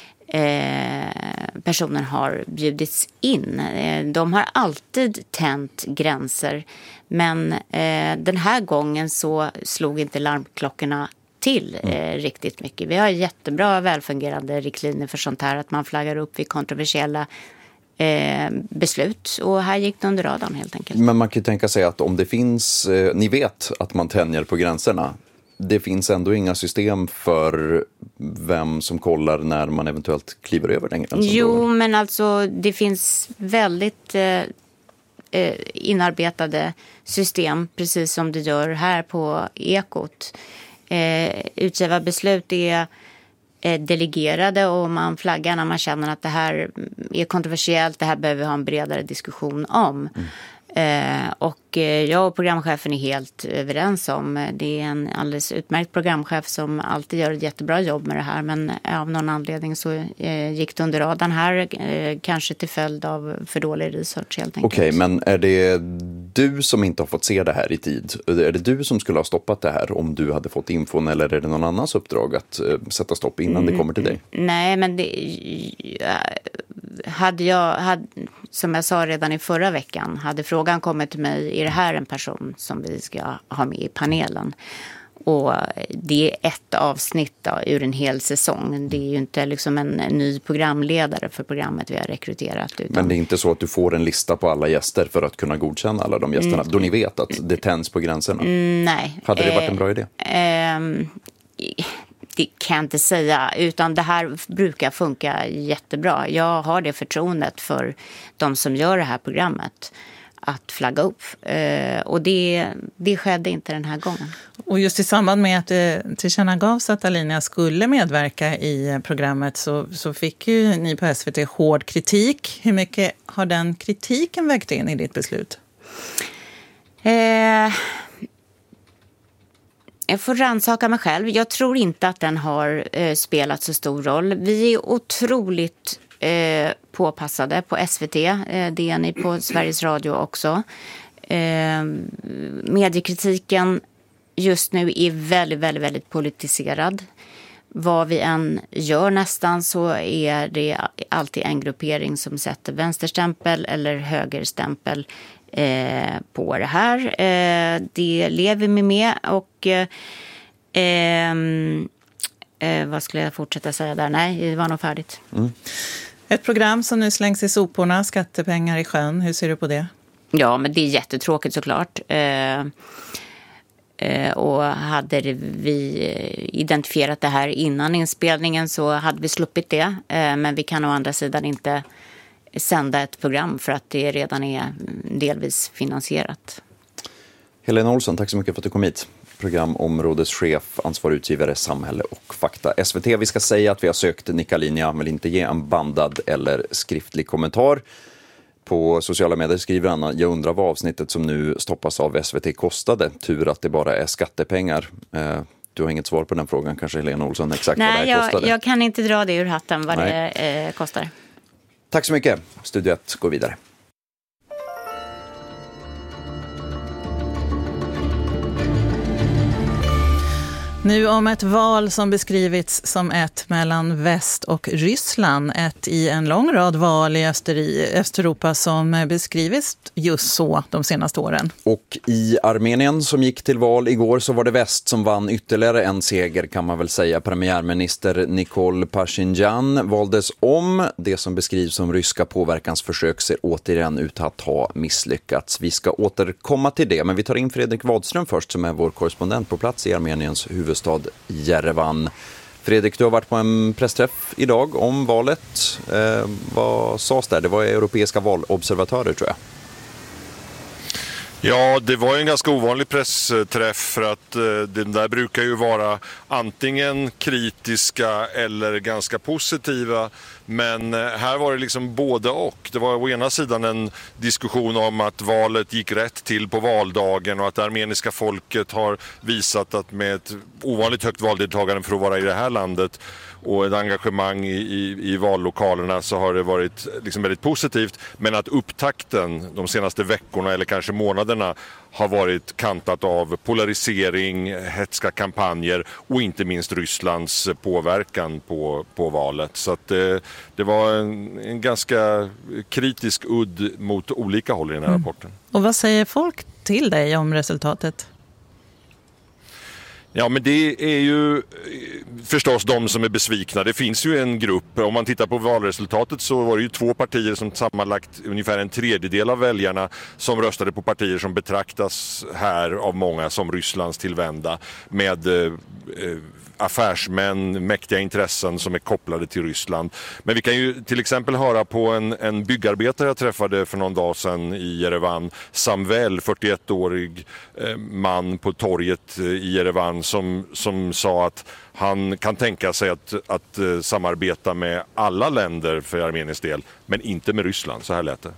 Speaker 4: Eh, personer har bjudits in. Eh, de har alltid tänt gränser, men eh, den här gången så slog inte larmklockorna till eh, riktigt mycket. Vi har jättebra välfungerande riktlinjer för sånt här, att man flaggar upp vid kontroversiella eh, beslut, och här gick det under radarn helt enkelt. Men man kan ju tänka sig att om det finns, eh, ni vet att man tänjer på gränserna, det finns ändå inga system för vem som kollar när man eventuellt kliver över den gränsen. Jo, men alltså det finns väldigt eh, inarbetade system, precis som det gör här på Ekot.
Speaker 9: Eh, utgivarbeslut är eh, delegerade och man flaggar när man känner att det här är kontroversiellt, det här behöver vi ha en bredare diskussion om. Mm. Eh, och jag och programchefen är helt överens om det är en alldeles utmärkt programchef som alltid gör ett jättebra jobb med det här, men av någon anledning så eh, gick det under radarn här, eh, kanske till följd av för dålig research helt enkelt.
Speaker 5: Okej, men är det du som inte har fått se det här i tid? Är det du som skulle ha stoppat det här om du hade fått infon, eller är det någon annans uppdrag att eh, sätta stopp innan mm, det kommer till dig?
Speaker 9: Nej, men det hade jag, hade, som jag sa redan i förra veckan, hade frågan kommit till mig, är det här en person som vi ska ha med i panelen? Och det är ett avsnitt då, ur en hel säsong. Det är ju inte liksom en ny programledare för programmet vi har rekryterat. Utan... Men det är inte så att du får en lista på alla gäster för att kunna godkänna alla de gästerna, mm. då ni vet att det tänds på gränserna? Mm, nej. Hade det varit en bra idé? Eh, eh, Det kan jag inte säga, utan det här brukar funka jättebra. Jag har det förtroendet för de som gör det här programmet att flagga upp. Eh, och det, det skedde inte den här gången.
Speaker 4: Och just i samband med att det tillkännagavs att Alinea skulle medverka i programmet så, så fick ju ni på S V T hård kritik. Hur mycket har den kritiken vägt in i ditt beslut? Eh... Jag får rannsaka mig själv. Jag tror inte att den har eh, spelat så stor roll. Vi är otroligt eh, påpassade på S V T. Eh, det är ni på Sveriges Radio också. Eh, mediekritiken just nu är väldigt, väldigt, väldigt politiserad. Vad vi än gör nästan så är det alltid en gruppering som sätter vänsterstämpel eller högerstämpel Eh, på det här. Eh, det lever vi med och eh, eh, vad skulle jag fortsätta säga där? Nej, det var nog färdigt. Mm. Ett program som nu slängs i soporna, skattepengar i sjön. Hur ser du på det?
Speaker 9: Ja, men det är jättetråkigt såklart. Eh, eh, och hade vi identifierat det här innan inspelningen så hade vi sluppit det. Eh, men vi kan å andra sidan inte sända ett program för att det redan är delvis finansierat.
Speaker 5: Helena Olsson, tack så mycket för att du kom hit. Programområdeschef, ansvarig utgivare, samhälle och fakta. S V T, vi ska säga att vi har sökt Nicka Alinea, men inte ge en bandad eller skriftlig kommentar. På sociala medier skriver Anna, jag undrar vad avsnittet som nu stoppas av S V T kostade. Tur att det bara är skattepengar. Eh, Du har inget svar på den frågan kanske, Helena Olsson, exakt Nej, vad det här kostade?
Speaker 9: Nej, jag kan inte dra det ur hatten vad Nej. det eh, kostar.
Speaker 5: Tack så mycket. Studio ett går vidare.
Speaker 4: Nu om ett val som beskrivits som ett mellan väst och Ryssland. Ett i en lång rad val i Öster- Östeuropa som beskrivits just så de senaste åren.
Speaker 5: Och i Armenien som gick till val igår så var det väst som vann ytterligare en seger kan man väl säga. Premiärminister Nikol Pashinyan valdes om. Det som beskrivs som ryska påverkansförsök ser återigen ut att ha misslyckats. Vi ska återkomma till det, men vi tar in Fredrik Wadström först som är vår korrespondent på plats i Armeniens huvudstad Jerevan. Fredrik, du har varit på en pressträff idag om valet. Eh, vad sades där? Det var europeiska valobservatörer tror jag.
Speaker 10: Ja, det var en ganska ovanlig pressträff för att eh, den där brukar ju vara antingen kritiska eller ganska positiva. Men eh, här var det liksom både och. Det var å ena sidan en diskussion om att valet gick rätt till på valdagen och att det armeniska folket har visat att med ett ovanligt högt valdeltagande för att vara i det här landet och ett engagemang i, i, i vallokalerna så har det varit liksom väldigt positivt. Men att upptakten de senaste veckorna eller kanske månaderna har varit kantat av polarisering, hetska kampanjer och inte minst Rysslands påverkan på, på valet. Så att det, det var en, en ganska kritisk udd mot olika håll i den här mm. rapporten.
Speaker 4: Och vad säger folk till dig om resultatet?
Speaker 10: Ja, men det är ju förstås de som är besvikna. Det finns ju en grupp, om man tittar på valresultatet så var det ju två partier som sammanlagt ungefär en tredjedel av väljarna som röstade på partier som betraktas här av många som Rysslands tillvända med eh, affärsmän, mäktiga intressen som är kopplade till Ryssland. Men vi kan ju till exempel höra på en, en byggarbetare jag träffade för någon dag sedan i Jerevan, Samvel, fyrtioettårig eh, man på torget i Jerevan som, som sa att han kan tänka sig att, att uh, samarbeta med alla länder för Armeniens del, men inte med Ryssland. Så här lät det.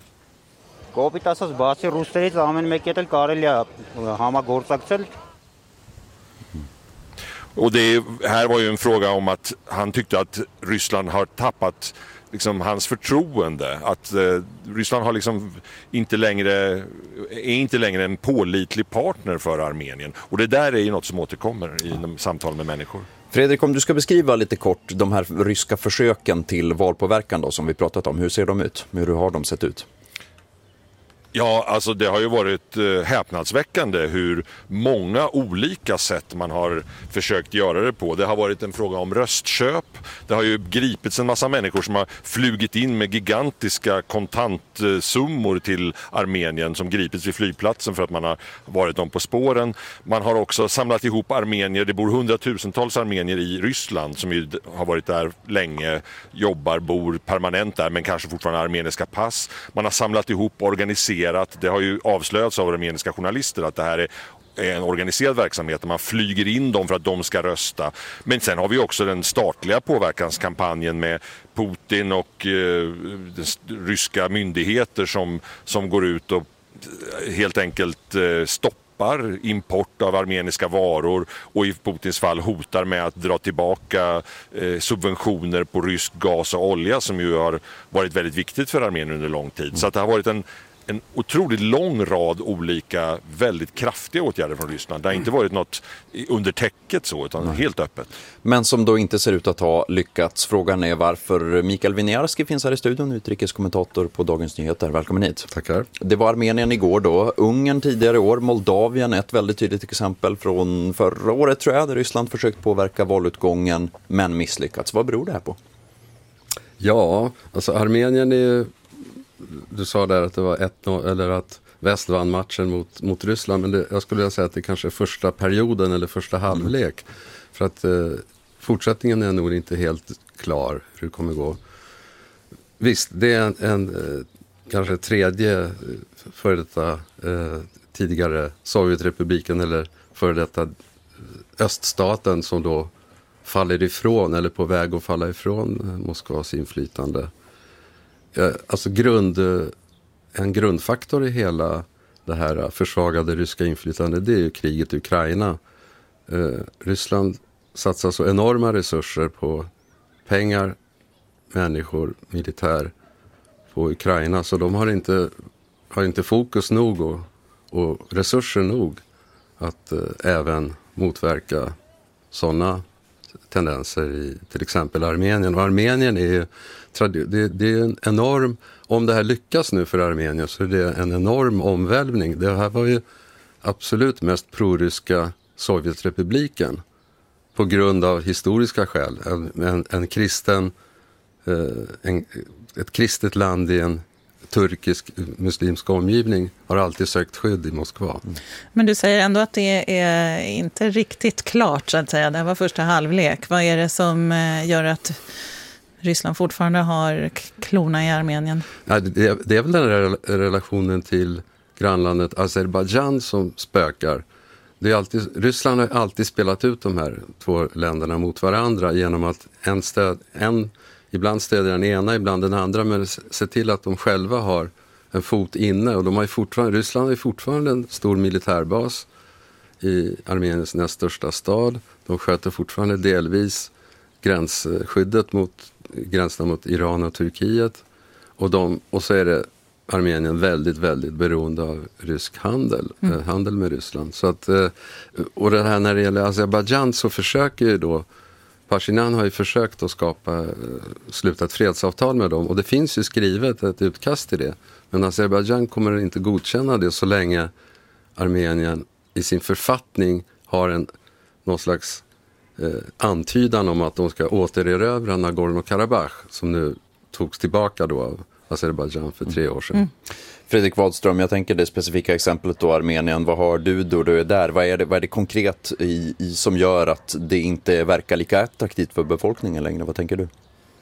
Speaker 10: Och det här var ju en fråga om att han tyckte att Ryssland har tappat liksom hans förtroende, att eh, Ryssland har liksom inte längre är inte längre en pålitlig partner för Armenien. Och det där är ju något som återkommer i samtal med människor.
Speaker 5: Fredrik, om du ska beskriva lite kort de här ryska försöken till valpåverkan då, som vi pratat om, hur ser de ut? Hur har de sett ut?
Speaker 10: Ja, alltså det har ju varit eh, häpnadsväckande hur många olika sätt man har försökt göra det på. Det har varit en fråga om röstköp. Det har ju gripits en massa människor som har flugit in med gigantiska kontantsummor till Armenien som gripits vid flygplatsen för att man har varit dem på spåren. Man har också samlat ihop armenier. Det bor hundratusentals armenier i Ryssland som ju har varit där länge, jobbar, bor permanent där men kanske fortfarande har armeniska pass. Man har samlat ihop organiserat. Det har ju avslöjats av armeniska journalister att det här är en organiserad verksamhet där man flyger in dem för att de ska rösta. Men sen har vi också den statliga påverkanskampanjen med Putin och eh, ryska myndigheter som, som går ut och helt enkelt eh, stoppar import av armeniska varor och i Putins fall hotar med att dra tillbaka eh, subventioner på rysk gas och olja som ju har varit väldigt viktigt för Armenien under lång tid. Så att det har varit en en otroligt lång rad olika väldigt kraftiga åtgärder från Ryssland. Det har inte varit något under täcket så, utan Nej. helt öppet.
Speaker 5: Men som då inte ser ut att ha lyckats. Frågan är varför Mikael Winiarski finns här i studion, utrikeskommentator på Dagens Nyheter. Välkommen hit.
Speaker 11: Tackar.
Speaker 5: Det var Armenien igår då, Ungern tidigare år, Moldavien ett väldigt tydligt exempel från förra året tror jag, där Ryssland försökt påverka valutgången men misslyckats. Vad beror det här på?
Speaker 11: Ja, alltså Armenien är, du sa där att det var ett eller att väst vann matchen mot, mot Ryssland, men det, jag skulle vilja säga att det kanske är första perioden eller första halvlek. Mm. För att eh, fortsättningen är nog inte helt klar hur det kommer gå. Visst, det är en, en eh, kanske tredje före detta eh, tidigare Sovjetrepubliken eller före detta öststaten som då faller ifrån eller på väg att falla ifrån Moskvas inflytande. Alltså grund, en grundfaktor i hela det här försvagade ryska inflytandet, det är ju kriget i Ukraina. Eh, Ryssland satsar så enorma resurser på pengar, människor, militär på Ukraina, så de har inte, har inte fokus nog och, och resurser nog att eh, även motverka sådana tendenser i till exempel Armenien. Och Armenien är ju det, det är en enorm, om det här lyckas nu för Armenien så är det en enorm omvälvning. Det här var ju absolut mest proryska Sovjetrepubliken på grund av historiska skäl. En, en, en kristen en, ett kristet land i en turkisk muslimsk omgivning har alltid sökt skydd i Moskva.
Speaker 4: Men du säger ändå att det är inte riktigt klart så att säga. Det var första halvlek. Vad är det som gör att Ryssland fortfarande har klorna i Armenien?
Speaker 11: Ja, det, är, det är väl den här relationen till grannlandet Azerbaijan som spökar. Det är alltid, Ryssland har alltid spelat ut de här två länderna mot varandra genom att en stöd, en ibland stödjer den ena, ibland den andra, men se till att de själva har en fot inne. Och de har ju fortfarande, Ryssland är fortfarande en stor militärbas i Armeniens näst största stad. De sköter fortfarande delvis gränsskyddet mot gränserna mot Iran och Turkiet. Och, de, och så är det Armenien väldigt, väldigt beroende av rysk handel, mm. eh, handel med Ryssland. Så att, eh, och det här när det gäller Azerbaijan så försöker ju då Pashinyan har ju försökt att skapa, sluta ett fredsavtal med dem och det finns ju skrivet ett utkast till det. Men Azerbaijan kommer inte godkänna det så länge Armenien i sin författning har en någon slags eh, antydan om att de ska återerövra Nagorno-Karabach som nu togs tillbaka då av Azerbaijan för tre år sedan.
Speaker 5: Mm. Fredrik Wadström, jag tänker det specifika exemplet då, Armenien. Vad har du då du är där? Vad är det, vad är det konkret i, i som gör att det inte verkar lika attraktivt för befolkningen längre? Vad tänker du?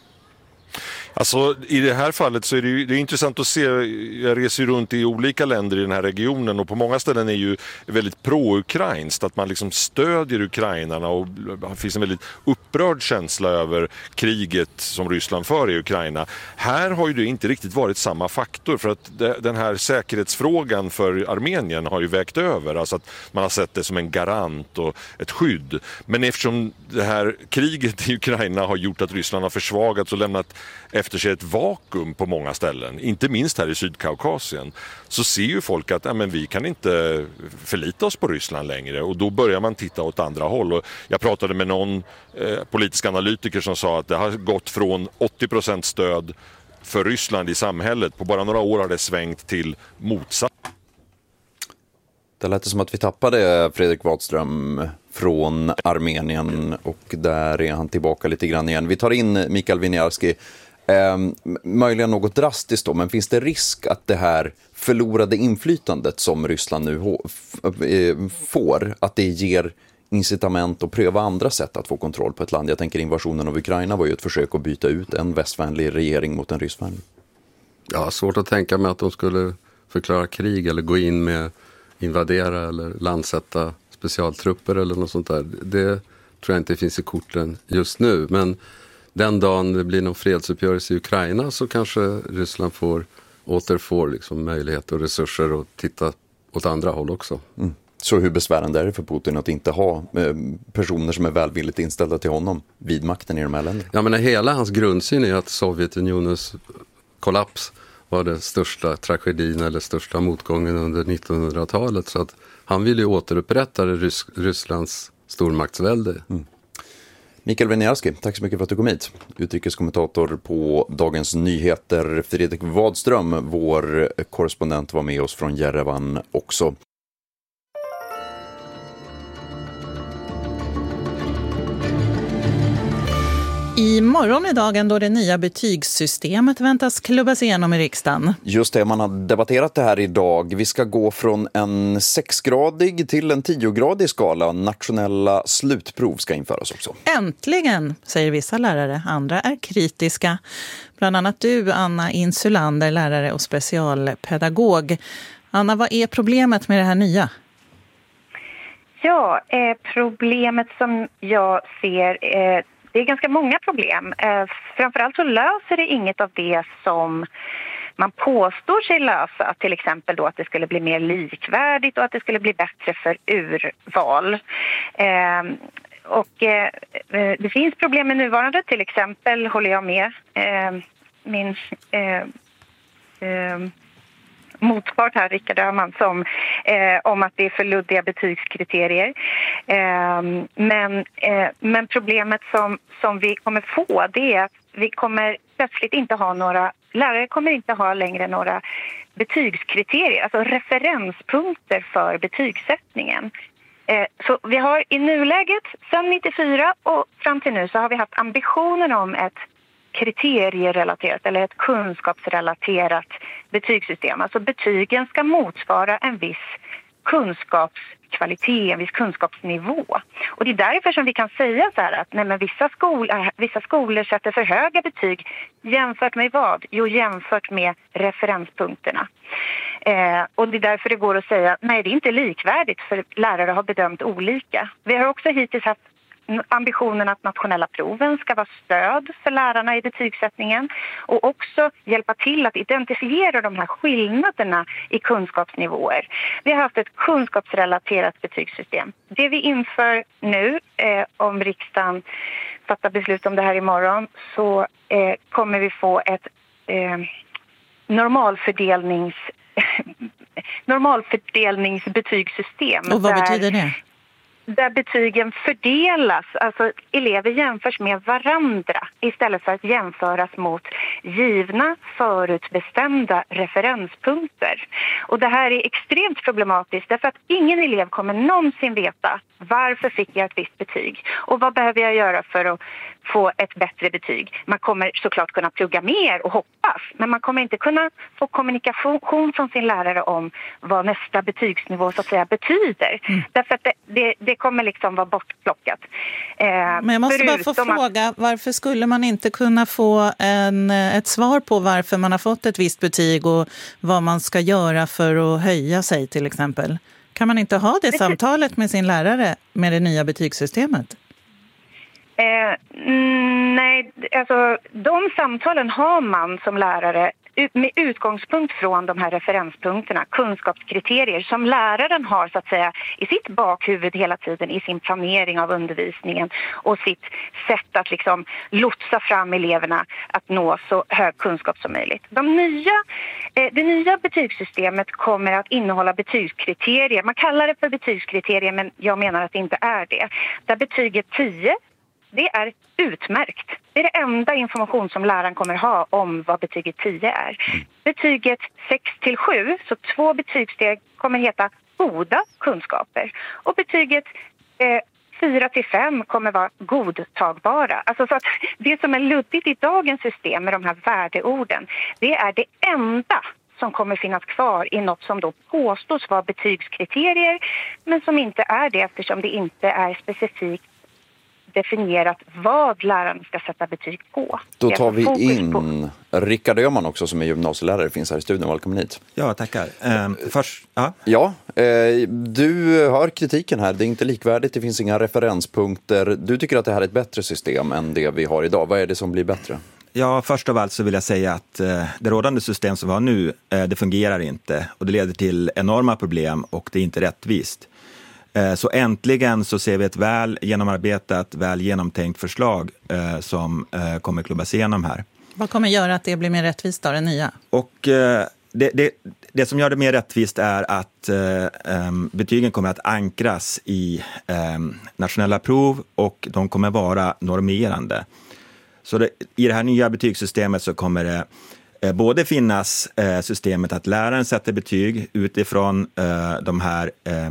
Speaker 10: Alltså i det här fallet så är det ju det är intressant att se, jag reser ju runt i olika länder i den här regionen och på många ställen är ju väldigt pro-ukrainskt, att man liksom stödjer ukrainarna och det finns en väldigt upprörd känsla över kriget som Ryssland för i Ukraina. Här har ju det inte riktigt varit samma faktor, för att det, den här säkerhetsfrågan för Armenien har ju vägt över, alltså att man har sett det som en garant och ett skydd. Men eftersom det här kriget i Ukraina har gjort att Ryssland har försvagats och lämnat efter sig ett vakuum på många ställen, inte minst här i Sydkaukasien, så ser ju folk att ja, men vi kan inte förlita oss på Ryssland längre, och då börjar man titta åt andra håll. Och jag pratade med någon eh, politisk analytiker som sa att det har gått från åttio procent stöd för Ryssland i samhället, på bara några år har det svängt till motsatt.
Speaker 5: Det lät som att vi tappade Fredrik Wadström från Armenien och där är han tillbaka lite grann igen. Vi tar in Mikael Winiarski. Eh, möjligen något drastiskt då, men finns det risk att det här förlorade inflytandet som Ryssland nu får, att det ger incitament att pröva andra sätt att få kontroll på ett land? Jag tänker invasionen av Ukraina var ju ett försök att byta ut en västvänlig regering mot en ryssvänlig.
Speaker 11: Ja, svårt att tänka mig att de skulle förklara krig eller gå in med invadera eller landsätta specialtrupper eller något sånt där. Det tror jag inte finns i korten just nu, men den dagen det blir någon fredsuppgörelse i Ukraina så kanske Ryssland får återfår liksom möjlighet och resurser att titta åt andra håll också.
Speaker 5: Mm. Så hur besvärande är det för Putin att inte ha eh, personer som är välvilligt inställda till honom vid makten i de här länderna?
Speaker 11: Ja, men hela hans grundsyn är att Sovjetunionens kollaps var den största tragedin eller största motgången under nittonhundratalet, så att han vill ju återupprätta Rys- Rysslands stormaktsvälde.
Speaker 5: Mm. Mikael Winiarski, tack så mycket för att du kom hit. Utrikeskommentator på Dagens Nyheter. Fredrik Wadström, vår korrespondent, var med oss från Jerevan också.
Speaker 4: I morgon är dagen då det nya betygssystemet väntas klubbas igenom i riksdagen.
Speaker 5: Just det, man har debatterat det här idag. Vi ska gå från en sexgradig till en tiogradig skala. Nationella slutprov ska införas också.
Speaker 4: Äntligen, säger vissa lärare. Andra är kritiska. Bland annat du, Anna Insulander, lärare och specialpedagog. Anna, vad är problemet med det här nya?
Speaker 12: Ja, eh, problemet som jag ser... Eh, Det är ganska många problem. Eh, framförallt så löser det inget av det som man påstår sig lösa. Till exempel då att det skulle bli mer likvärdigt och att det skulle bli bättre för urval. Eh, och eh, det finns problem med nuvarande. Till exempel håller jag med eh, min... Eh, eh, motpart här, Rickard Öhman, som, eh, om att det är för luddiga betygskriterier. Eh, men, eh, men problemet som, som vi kommer få, det är att vi kommer plötsligt inte ha några, lärare kommer inte ha längre några betygskriterier, alltså referenspunkter för betygssättningen. Eh, så vi har i nuläget, sedan nittiofyra och fram till nu, så har vi haft ambitionen om ett kriterierelaterat eller ett kunskapsrelaterat betygssystem. Alltså betygen ska motsvara en viss kunskapskvalitet, en viss kunskapsnivå. Och det är därför som vi kan säga så här att nej, men vissa, skolor, vissa skolor sätter för höga betyg jämfört med vad? Jo, jämfört med referenspunkterna. Eh, och det är därför det går att säga nej, det är inte likvärdigt, för lärare har bedömt olika. Vi har också hittills haft ambitionen att nationella proven ska vara stöd för lärarna i betygssättningen och också hjälpa till att identifiera de här skillnaderna i kunskapsnivåer. Vi har haft ett kunskapsrelaterat betygssystem. Det vi inför nu, eh, om riksdagen fattar beslut om det här imorgon, så eh, kommer vi få ett eh, normalfördelnings normalfördelningsbetygssystem.
Speaker 4: Och vad
Speaker 12: där,
Speaker 4: betyder det?
Speaker 12: Där betygen fördelas, alltså elever jämförs med varandra istället för att jämföras mot givna förutbestämda referenspunkter. Och det här är extremt problematiskt därför att ingen elev kommer någonsin veta varför fick jag ett visst betyg och vad behöver jag göra för att få ett bättre betyg. Man kommer såklart kunna plugga mer och hoppas, men man kommer inte kunna få kommunikation från sin lärare om vad nästa betygsnivå så att säga betyder. Mm. Därför att det, det, det kommer liksom vara bortplockat. Eh,
Speaker 4: men jag måste bara få fråga, att... varför skulle man inte kunna få en, ett svar på varför man har fått ett visst betyg och vad man ska göra för att höja sig till exempel? Kan man inte ha det samtalet med sin lärare med det nya betygssystemet?
Speaker 12: Eh, nej, alltså de samtalen har man som lärare med utgångspunkt från de här referenspunkterna, kunskapskriterier som läraren har så att säga i sitt bakhuvud hela tiden i sin planering av undervisningen och sitt sätt att liksom lotsa fram eleverna att nå så hög kunskap som möjligt. De nya, eh, det nya betygssystemet kommer att innehålla betygskriterier. Man kallar det för betygskriterier, men jag menar att det inte är det. Där betyget tio, det är utmärkt. Det är det enda information som läraren kommer ha om vad betyget tio är. Betyget sex till sju, så två betygssteg, kommer heta goda kunskaper. Och betyget eh, fyra till fem kommer vara godtagbara. Alltså så att det som är luddigt i dagens system med de här värdeorden, det är det enda som kommer finnas kvar i något som då påstås vara betygskriterier, men som inte är det eftersom det inte är specifikt definierat vad läraren ska sätta betyg på.
Speaker 5: Då tar vi in Rickard Öhman också som är gymnasielärare, finns här i studion. Välkommen hit.
Speaker 13: Ja, tackar. Um, först, ja,
Speaker 5: ja eh, du hör kritiken här. Det är inte likvärdigt, det finns inga referenspunkter. Du tycker att det här är ett bättre system än det vi har idag. Vad är det som blir bättre?
Speaker 13: Ja, först av allt så vill jag säga att eh, det rådande system som vi har nu, eh, det fungerar inte. Och det leder till enorma problem och det är inte rättvist. Så äntligen så ser vi ett väl genomarbetat, väl genomtänkt förslag eh, som eh, kommer klubbas igenom här.
Speaker 4: Vad kommer göra att det blir mer rättvist då, det nya?
Speaker 13: Och eh, det, det, det som gör det mer rättvist är att eh, betygen kommer att ankras i eh, nationella prov och de kommer vara normerande. Så det, i det här nya betygssystemet så kommer det eh, både finnas eh, systemet att läraren sätter betyg utifrån eh, de här eh,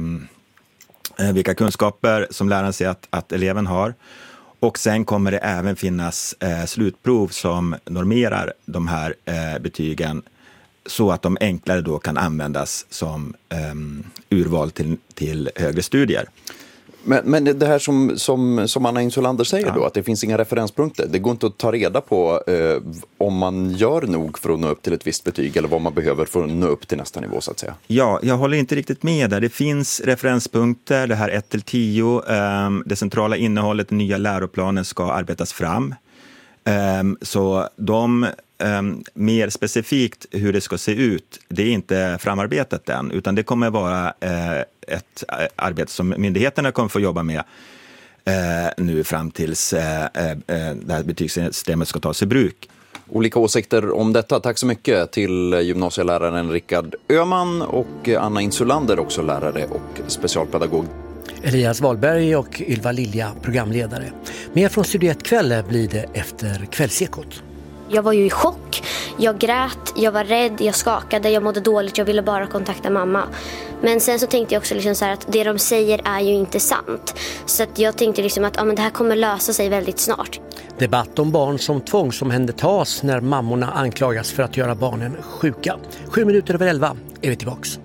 Speaker 13: vilka kunskaper som läraren ser att, att eleven har. Och sen kommer det även finnas eh, slutprov som normerar de här eh, betygen så att de enklare då kan användas som eh, urval till, till högre studier.
Speaker 5: Men, men det här som, som, som Anna Insulander säger ja. då, att det finns inga referenspunkter. Det går inte att ta reda på eh, om man gör nog för att nå upp till ett visst betyg eller vad man behöver för att nå upp till nästa nivå så att säga.
Speaker 13: Ja, jag håller inte riktigt med där. Det finns referenspunkter, det här ett till tio. Eh, det centrala innehållet i nya läroplanen ska arbetas fram. Eh, så de... Um, mer specifikt hur det ska se ut, det är inte framarbetat än, utan det kommer vara uh, ett uh, arbete som myndigheterna kommer få jobba med uh, nu fram tills uh, uh, det här betygssystemet ska tas i bruk.
Speaker 5: Olika åsikter om detta. Tack så mycket till gymnasieläraren Rickard Öhman och Anna Insulander, också lärare och specialpedagog.
Speaker 2: Elias Wahlberg och Ylva Lilja, programledare. Mer från Studio ett kväll blir det efter Kvällsekot.
Speaker 14: Jag var ju i chock, jag grät, jag var rädd, jag skakade, jag mådde dåligt, jag ville bara kontakta mamma. Men sen så tänkte jag också liksom så här att det de säger är ju inte sant. Så att jag tänkte liksom att ja, men det här kommer lösa sig väldigt snart.
Speaker 2: Debatt om barn som tvångsomhändertas när mammorna anklagas för att göra barnen sjuka. Sju minuter över elva är vi tillbaks.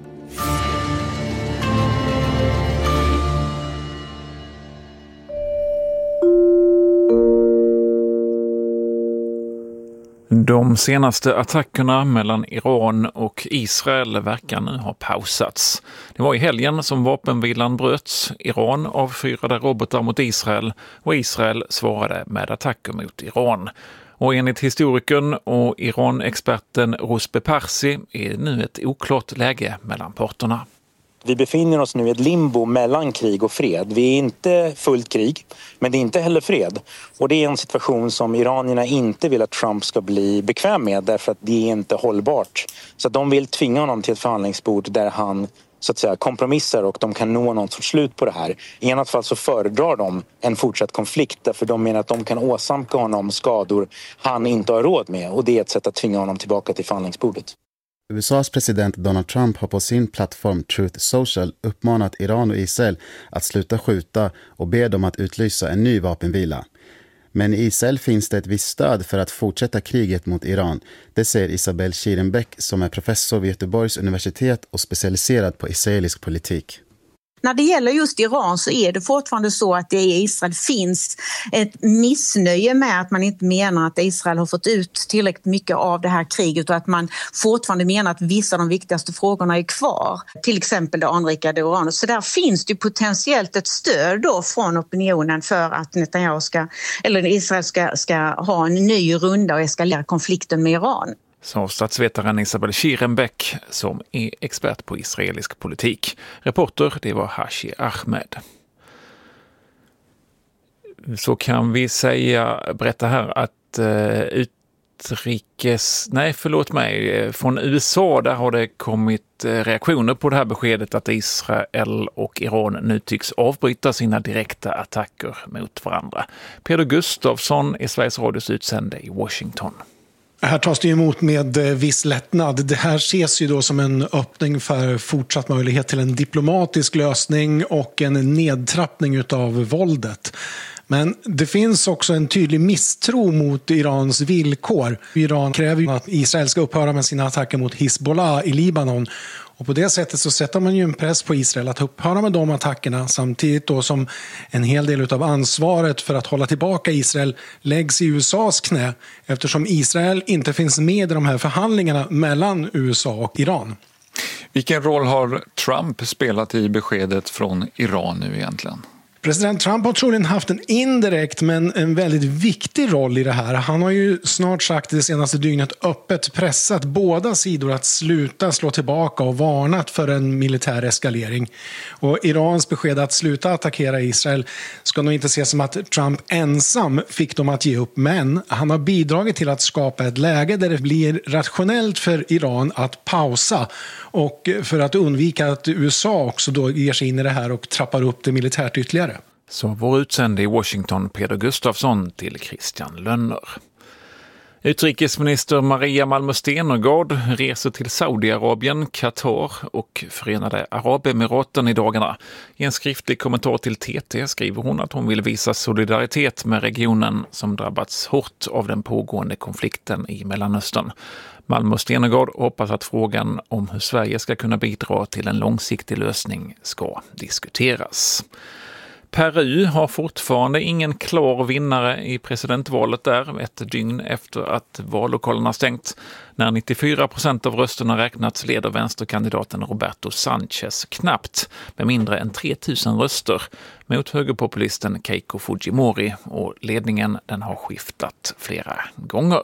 Speaker 15: De senaste attackerna mellan Iran och Israel verkar nu ha pausats. Det var i helgen som vapenvilan bröts. Iran avfyrade robotar mot Israel och Israel svarade med attacker mot Iran. Och enligt historikern och Iran-experten Ruspe Parsi är nu ett oklart läge mellan parterna.
Speaker 6: Vi befinner oss nu i ett limbo mellan krig och fred. Vi är inte fullt krig, men det är inte heller fred. Och det är en situation som iranierna inte vill att Trump ska bli bekväm med, därför att det är inte hållbart. Så de vill tvinga honom till ett förhandlingsbord där han så att säga kompromisser och de kan nå något sorts slut på det här. I annat fall så föredrar de en fortsatt konflikt därför de menar att de kan åsamka honom skador han inte har råd med och det är ett sätt att tvinga honom tillbaka till förhandlingsbordet.
Speaker 16: U S A:s president Donald Trump har på sin plattform Truth Social uppmanat Iran och Israel att sluta skjuta och be dem att utlysa en ny vapenvila. Men i Israel finns det ett visst stöd för att fortsätta kriget mot Iran. Det säger Isabel Schierenbeck som är professor vid Göteborgs universitet och specialiserad på israelisk politik.
Speaker 8: När det gäller just Iran så är det fortfarande så att det i Israel finns ett missnöje med att man inte menar att Israel har fått ut tillräckligt mycket av det här kriget och att man fortfarande menar att vissa av de viktigaste frågorna är kvar. Till exempel det anrikade uranet. Så där finns det potentiellt ett stöd då från opinionen för att Netanyahu ska, eller Israel ska, ska ha en ny runda och eskalera konflikten med Iran.
Speaker 15: Sa statsvetaren Isabel Schierenbeck som är expert på israelisk politik. Reporter, det var Hashi Ahmed. Så kan vi säga, berätta här att uh, utrikes, nej förlåt mig, från U S A där har det kommit reaktioner på det här beskedet att Israel och Iran nu tycks avbryta sina direkta attacker mot varandra. Peder Gustafsson är Sveriges Radios utsände i Washington.
Speaker 7: Här tas det emot med viss lättnad. Det här ses ju då som en öppning för fortsatt möjlighet till en diplomatisk lösning och en nedtrappning av våldet. Men det finns också en tydlig misstro mot Irans villkor. Iran kräver ju att Israel ska upphöra med sina attacker mot Hizbollah i Libanon. Och på det sättet så sätter man ju en press på Israel att upphöra med de attackerna samtidigt då som en hel del av ansvaret för att hålla tillbaka Israel läggs i U S A:s knä eftersom Israel inte finns med i de här förhandlingarna mellan U S A och Iran.
Speaker 17: Vilken roll har Trump spelat i beskedet från Iran nu egentligen?
Speaker 7: President Trump har troligen haft en indirekt men en väldigt viktig roll i det här. Han har ju snart sagt det senaste dygnet öppet pressat båda sidor att sluta slå tillbaka och varnat för en militär eskalering. Och Irans besked att sluta attackera Israel ska nog inte ses som att Trump ensam fick dem att ge upp, men han har bidragit till att skapa ett läge där det blir rationellt för Iran att pausa och för att undvika att U S A också då ger sig in i det här och trappar upp det militärt ytterligare.
Speaker 15: Så vår utsände i Washington Peder Gustafsson till Christian Lönner. Utrikesminister Maria Malmö Stenergard reser till Saudiarabien, Qatar och Förenade Arabemiraten i dagarna. I en skriftlig kommentar till T T skriver hon att hon vill visa solidaritet med regionen som drabbats hårt av den pågående konflikten i Mellanöstern. Malmö Stenergard hoppas att frågan om hur Sverige ska kunna bidra till en långsiktig lösning ska diskuteras. Peru har fortfarande ingen klar vinnare i presidentvalet där ett dygn efter att vallokalerna stängt. När nittiofyra procent av rösterna räknats leder vänsterkandidaten Roberto Sanchez knappt med mindre än tre tusen röster mot högerpopulisten Keiko Fujimori och ledningen den har skiftat flera gånger.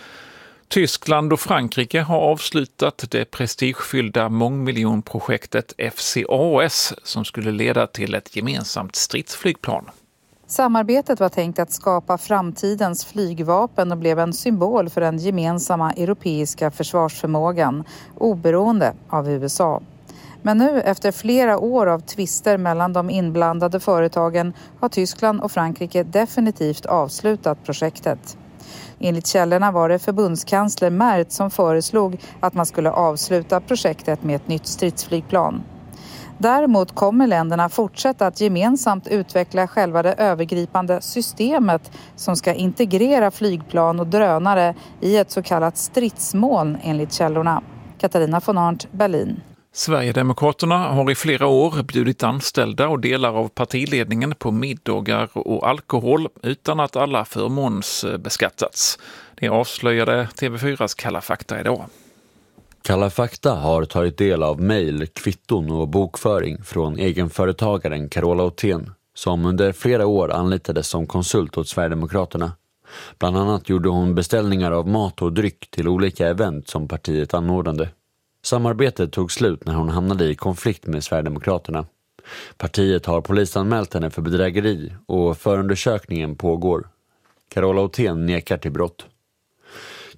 Speaker 15: Tyskland och Frankrike har avslutat det prestigefyllda mångmiljonprojektet F C A S som skulle leda till ett gemensamt stridsflygplan.
Speaker 18: Samarbetet var tänkt att skapa framtidens flygvapen och blev en symbol för den gemensamma europeiska försvarsförmågan, oberoende av U S A. Men nu efter flera år av tvister mellan de inblandade företagen har Tyskland och Frankrike definitivt avslutat projektet. Enligt källorna var det förbundskansler Merz som föreslog att man skulle avsluta projektet med ett nytt stridsflygplan. Däremot kommer länderna fortsätta att gemensamt utveckla själva det övergripande systemet som ska integrera flygplan och drönare i ett så kallat stridsmoln enligt källorna. Katarina von Arndt, Berlin.
Speaker 15: Sverigedemokraterna har i flera år bjudit anställda och delar av partiledningen på middagar och alkohol utan att alla förmånsbeskattats. Det avslöjade T V fyras Kalla fakta idag.
Speaker 19: Kalla fakta har tagit del av mejl, kvitton och bokföring från egenföretagaren Carola Othén som under flera år anlitades som konsult åt Sverigedemokraterna. Bland annat gjorde hon beställningar av mat och dryck till olika event som partiet anordnade. Samarbetet tog slut när hon hamnade i konflikt med Sverigedemokraterna. Partiet har polisanmält henne för bedrägeri och förundersökningen pågår. Carola Othén nekar till brott.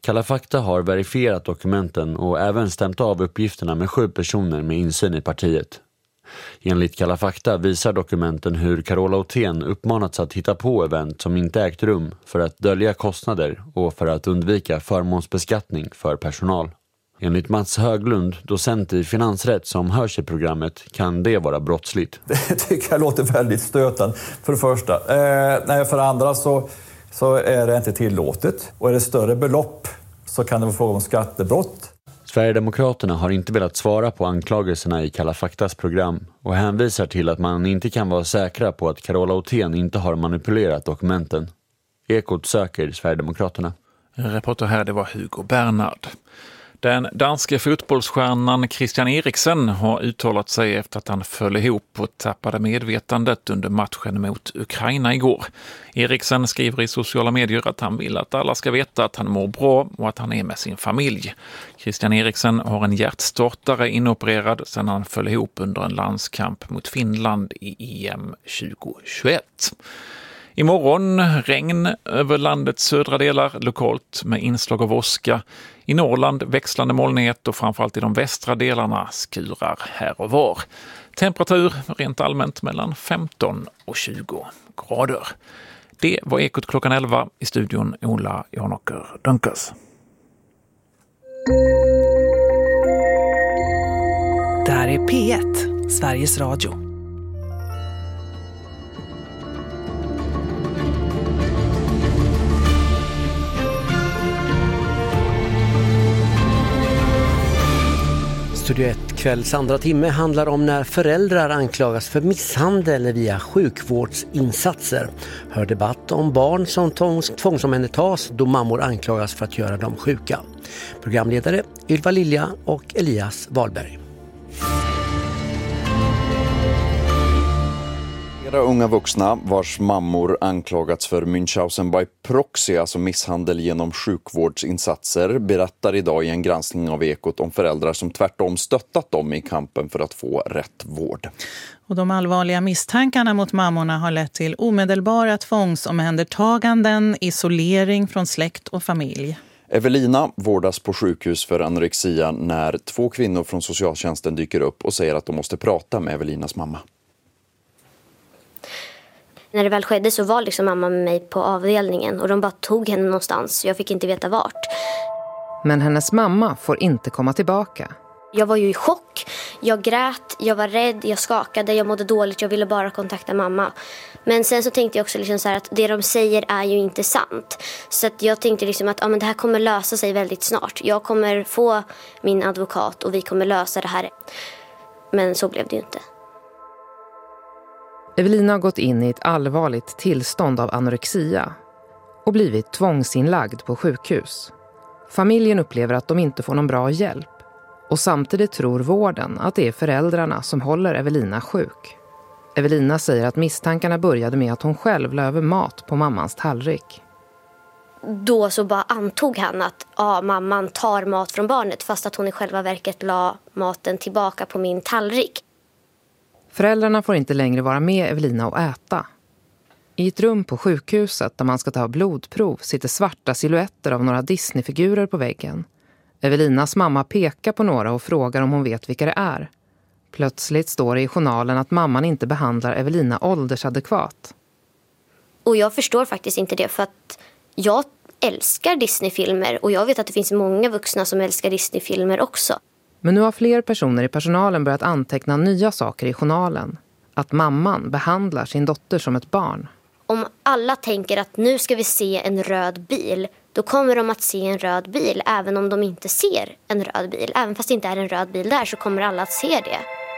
Speaker 19: Kalla fakta har verifierat dokumenten och även stämt av uppgifterna med sju personer med insyn i partiet. Enligt Kalla fakta visar dokumenten hur Carola Othén uppmanats att hitta på event som inte ägt rum för att dölja kostnader och för att undvika förmånsbeskattning för personal. Enligt Mats Höglund, docent i finansrätt som hörs i programmet, kan det vara brottsligt.
Speaker 20: Det tycker jag låter väldigt stötande för det första. Eh, nej, för det andra så, så är det inte tillåtet. Och är det större belopp så kan det vara fråga om skattebrott.
Speaker 19: Sverigedemokraterna har inte velat svara på anklagelserna i Kalla faktas program och hänvisar till att man inte kan vara säkra på att Carola Othén inte har manipulerat dokumenten. Ekot söker Sverigedemokraterna.
Speaker 15: Reporter här, det var Hugo Bernhard. Den danske fotbollsstjärnan Christian Eriksen har uttalat sig efter att han föll ihop och tappade medvetandet under matchen mot Ukraina igår. Eriksen skriver i sociala medier att han vill att alla ska veta att han mår bra och att han är med sin familj. Christian Eriksen har en hjärtstartare inopererad sedan han föll ihop under en landskamp mot Finland i E M tjugohundratjugoett. Imorgon regn över landets södra delar, lokalt med inslag av åska. I Norrland växlande molnighet och framförallt i de västra delarna skurar här och var. Temperatur rent allmänt mellan femton och tjugo grader. Det var Ekot klockan elva, i studion Ola Janåker Dunkas.
Speaker 1: Det här är P ett, Sveriges Radio.
Speaker 2: Studio ett kvälls andra timme handlar om när föräldrar anklagas för misshandel via sjukvårdsinsatser. Hör debatt om barn som tvångsomhändertas då mammor anklagas för att göra dem sjuka. Programledare Ylva Lilja och Elias Wahlberg.
Speaker 5: Flera unga vuxna vars mammor anklagats för Münchhausen by proxy, alltså misshandel genom sjukvårdsinsatser, berättar idag i en granskning av Ekot om föräldrar som tvärtom stöttat dem i kampen för att få rätt vård.
Speaker 4: Och de allvarliga misstankarna mot mammorna har lett till omedelbara tvångsomhändertaganden, isolering från släkt och familj.
Speaker 5: Evelina vårdas på sjukhus för anorexia när två kvinnor från socialtjänsten dyker upp och säger att de måste prata med Evelinas mamma.
Speaker 14: När det väl skedde så var liksom mamma med mig på avdelningen och de bara tog henne någonstans. Jag fick inte veta vart.
Speaker 21: Men hennes mamma får inte komma tillbaka.
Speaker 14: Jag var ju i chock. Jag grät, jag var rädd, jag skakade, jag mådde dåligt. Jag ville bara kontakta mamma. Men sen så tänkte jag också liksom så här att det de säger är ju inte sant. Så att jag tänkte liksom att ja, men det här kommer lösa sig väldigt snart. Jag kommer få min advokat och vi kommer lösa det här. Men så blev det ju inte.
Speaker 21: Evelina har gått in i ett allvarligt tillstånd av anorexia och blivit tvångsinlagd på sjukhus. Familjen upplever att de inte får någon bra hjälp och samtidigt tror vården att det är föräldrarna som håller Evelina sjuk. Evelina säger att misstankarna började med att hon själv la över mat på mammans tallrik.
Speaker 14: Då så bara antog han att ja, mamman tar mat från barnet fast att hon i själva verket la maten tillbaka på min tallrik.
Speaker 21: Föräldrarna får inte längre vara med Evelina och äta. I ett rum på sjukhuset där man ska ta blodprov sitter svarta silhuetter av några Disney-figurer på väggen. Evelinas mamma pekar på några och frågar om hon vet vilka det är. Plötsligt står det i journalen att mamman inte behandlar Evelina åldersadekvat.
Speaker 14: Och jag förstår faktiskt inte det för att jag älskar Disney-filmer och jag vet att det finns många vuxna som älskar Disney-filmer också.
Speaker 21: Men nu har fler personer i personalen börjat anteckna nya saker i journalen. Att mamman behandlar sin dotter som ett barn.
Speaker 14: Om alla tänker att nu ska vi se en röd bil, då kommer de att se en röd bil även om de inte ser en röd bil. Även fast det inte är en röd bil där så kommer alla att se det.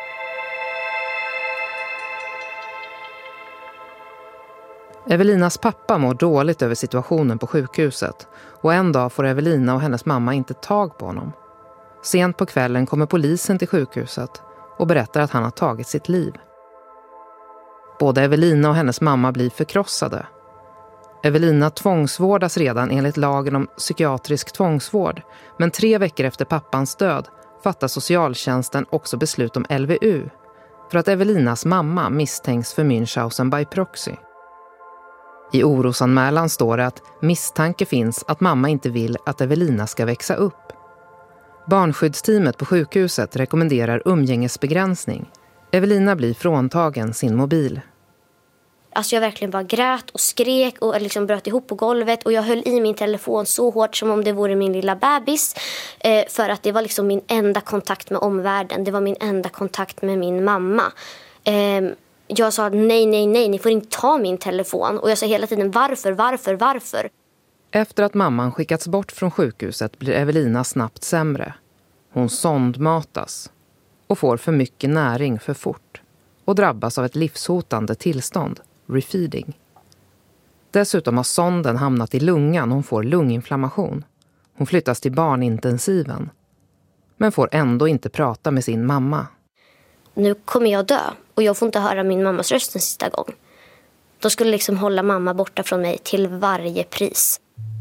Speaker 21: Evelinas pappa mår dåligt över situationen på sjukhuset och en dag får Evelina och hennes mamma inte tag på honom. Sent på kvällen kommer polisen till sjukhuset och berättar att han har tagit sitt liv. Både Evelina och hennes mamma blir förkrossade. Evelina tvångsvårdas redan enligt lagen om psykiatrisk tvångsvård, men tre veckor efter pappans död fattar socialtjänsten också beslut om L V U för att Evelinas mamma misstänks för Münchhausen by proxy. I orosanmälan står det att misstanke finns att mamma inte vill att Evelina ska växa upp. Barnskyddsteamet på sjukhuset rekommenderar umgängesbegränsning. Evelina blir fråntagen sin mobil.
Speaker 14: Alltså jag verkligen bara grät och skrek och liksom bröt ihop på golvet. Och jag höll i min telefon så hårt som om det vore min lilla bebis. Eh, för att det var liksom min enda kontakt med omvärlden. Det var min enda kontakt med min mamma. Eh, jag sa nej, nej, nej, ni får inte ta min telefon. Och jag sa hela tiden varför, varför, varför.
Speaker 21: Efter att mamman skickats bort från sjukhuset blir Evelina snabbt sämre. Hon sondmatas och får för mycket näring för fort. Och drabbas av ett livshotande tillstånd, refeeding. Dessutom har sonden hamnat i lungan och hon får lunginflammation. Hon flyttas till barnintensiven. Men får ändå inte prata med sin mamma.
Speaker 14: Nu kommer jag dö och jag får inte höra min mammas röst en sista gång. De skulle liksom hålla mamma borta från mig till varje pris.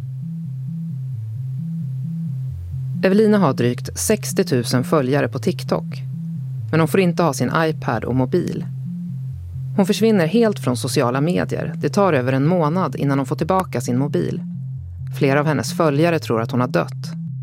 Speaker 21: Evelina har drygt sextio tusen följare på TikTok. Men hon får inte ha sin iPad och mobil. Hon försvinner helt från sociala medier. Det tar över en månad innan hon får tillbaka sin mobil. Flera av hennes följare tror att hon har dött.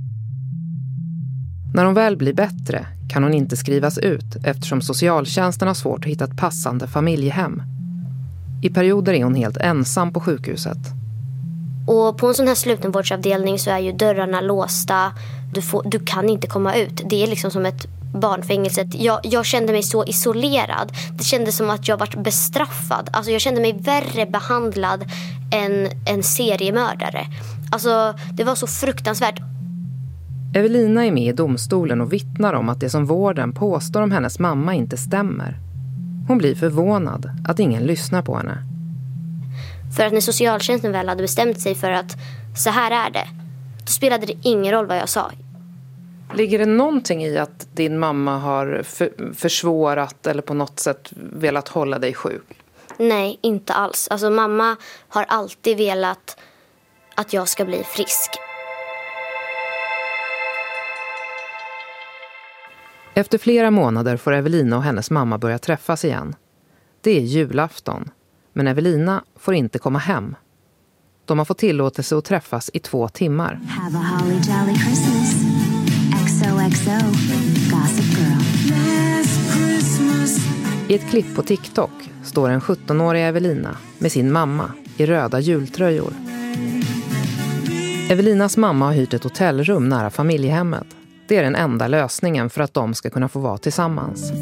Speaker 21: När hon väl blir bättre kan hon inte skrivas ut eftersom socialtjänsten har svårt att hitta ett passande familjehem. I perioder är hon helt ensam på sjukhuset.
Speaker 14: Och på en sån här slutenvårdsavdelning så är ju dörrarna låsta. Du, får, du kan inte komma ut. Det är liksom som ett barnfängelse. Jag, jag kände mig så isolerad. Det kändes som att jag varit bestraffad. Alltså jag kände mig värre behandlad än en seriemördare. Alltså det var så fruktansvärt.
Speaker 21: Evelina är med i domstolen och vittnar om att det som vården påstår om hennes mamma inte stämmer. Hon blir förvånad att ingen lyssnar på henne.
Speaker 14: För att när socialtjänsten väl hade bestämt sig för att så här är det, då spelade det ingen roll vad jag sa.
Speaker 21: Ligger det någonting i att din mamma har för, försvårat eller på något sätt velat hålla dig sjuk?
Speaker 14: Nej, inte alls. Alltså mamma har alltid velat att jag ska bli frisk.
Speaker 21: Efter flera månader får Evelina och hennes mamma börja träffas igen. Det är julafton, men Evelina får inte komma hem. De har fått tillåtelse att träffas i två timmar.
Speaker 3: Have a holly jolly Christmas. X O X O, Gossip Girl. Last Christmas.
Speaker 21: I ett klipp på TikTok står en sjuttonårig Evelina med sin mamma i röda jultröjor. Evelinas mamma har hyrt ett hotellrum nära familjehemmet. Det är den enda lösningen för att de ska kunna få vara tillsammans.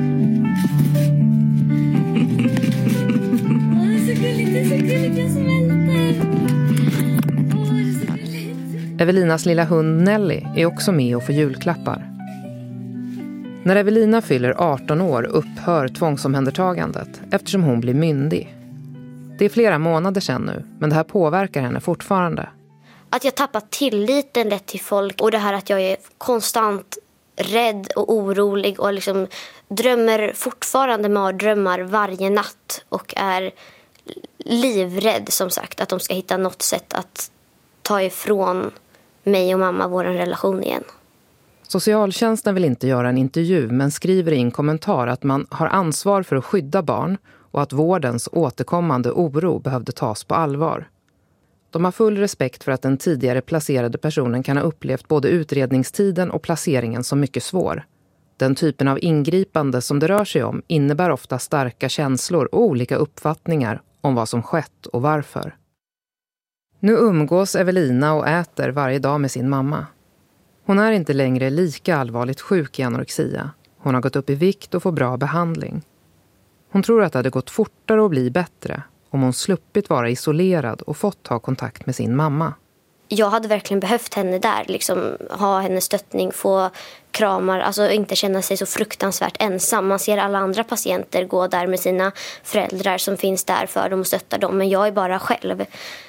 Speaker 21: Evelinas lilla hund Nelly är också med och får julklappar. När Evelina fyller arton år upphör tvångsomhändertagandet eftersom hon blir myndig. Det är flera månader sedan nu, men det här påverkar henne fortfarande.
Speaker 14: Att jag tappar tilliten lätt till folk och det här att jag är konstant rädd och orolig och liksom drömmer fortfarande mardrömmar varje natt och är livrädd som sagt att de ska hitta något sätt att ta ifrån mig och mamma vår relation igen.
Speaker 21: Socialtjänsten vill inte göra en intervju men skriver i en kommentar att man har ansvar för att skydda barn och att vårdens återkommande oro behövde tas på allvar. De har full respekt för att den tidigare placerade personen kan ha upplevt både utredningstiden och placeringen som mycket svår. Den typen av ingripande som det rör sig om innebär ofta starka känslor och olika uppfattningar om vad som skett och varför. Nu umgås Evelina och äter varje dag med sin mamma. Hon är inte längre lika allvarligt sjuk i anorexia. Hon har gått upp i vikt och får bra behandling. Hon tror att det hade gått fortare att bli bättre om hon sluppit vara isolerad och fått ha kontakt med sin mamma.
Speaker 14: Jag hade verkligen behövt henne där, liksom ha hennes stöttning, få kramar, alltså inte känna sig så fruktansvärt ensam. Man ser alla andra patienter gå där med sina föräldrar som finns där för dem och stöttar dem, men jag är bara själv.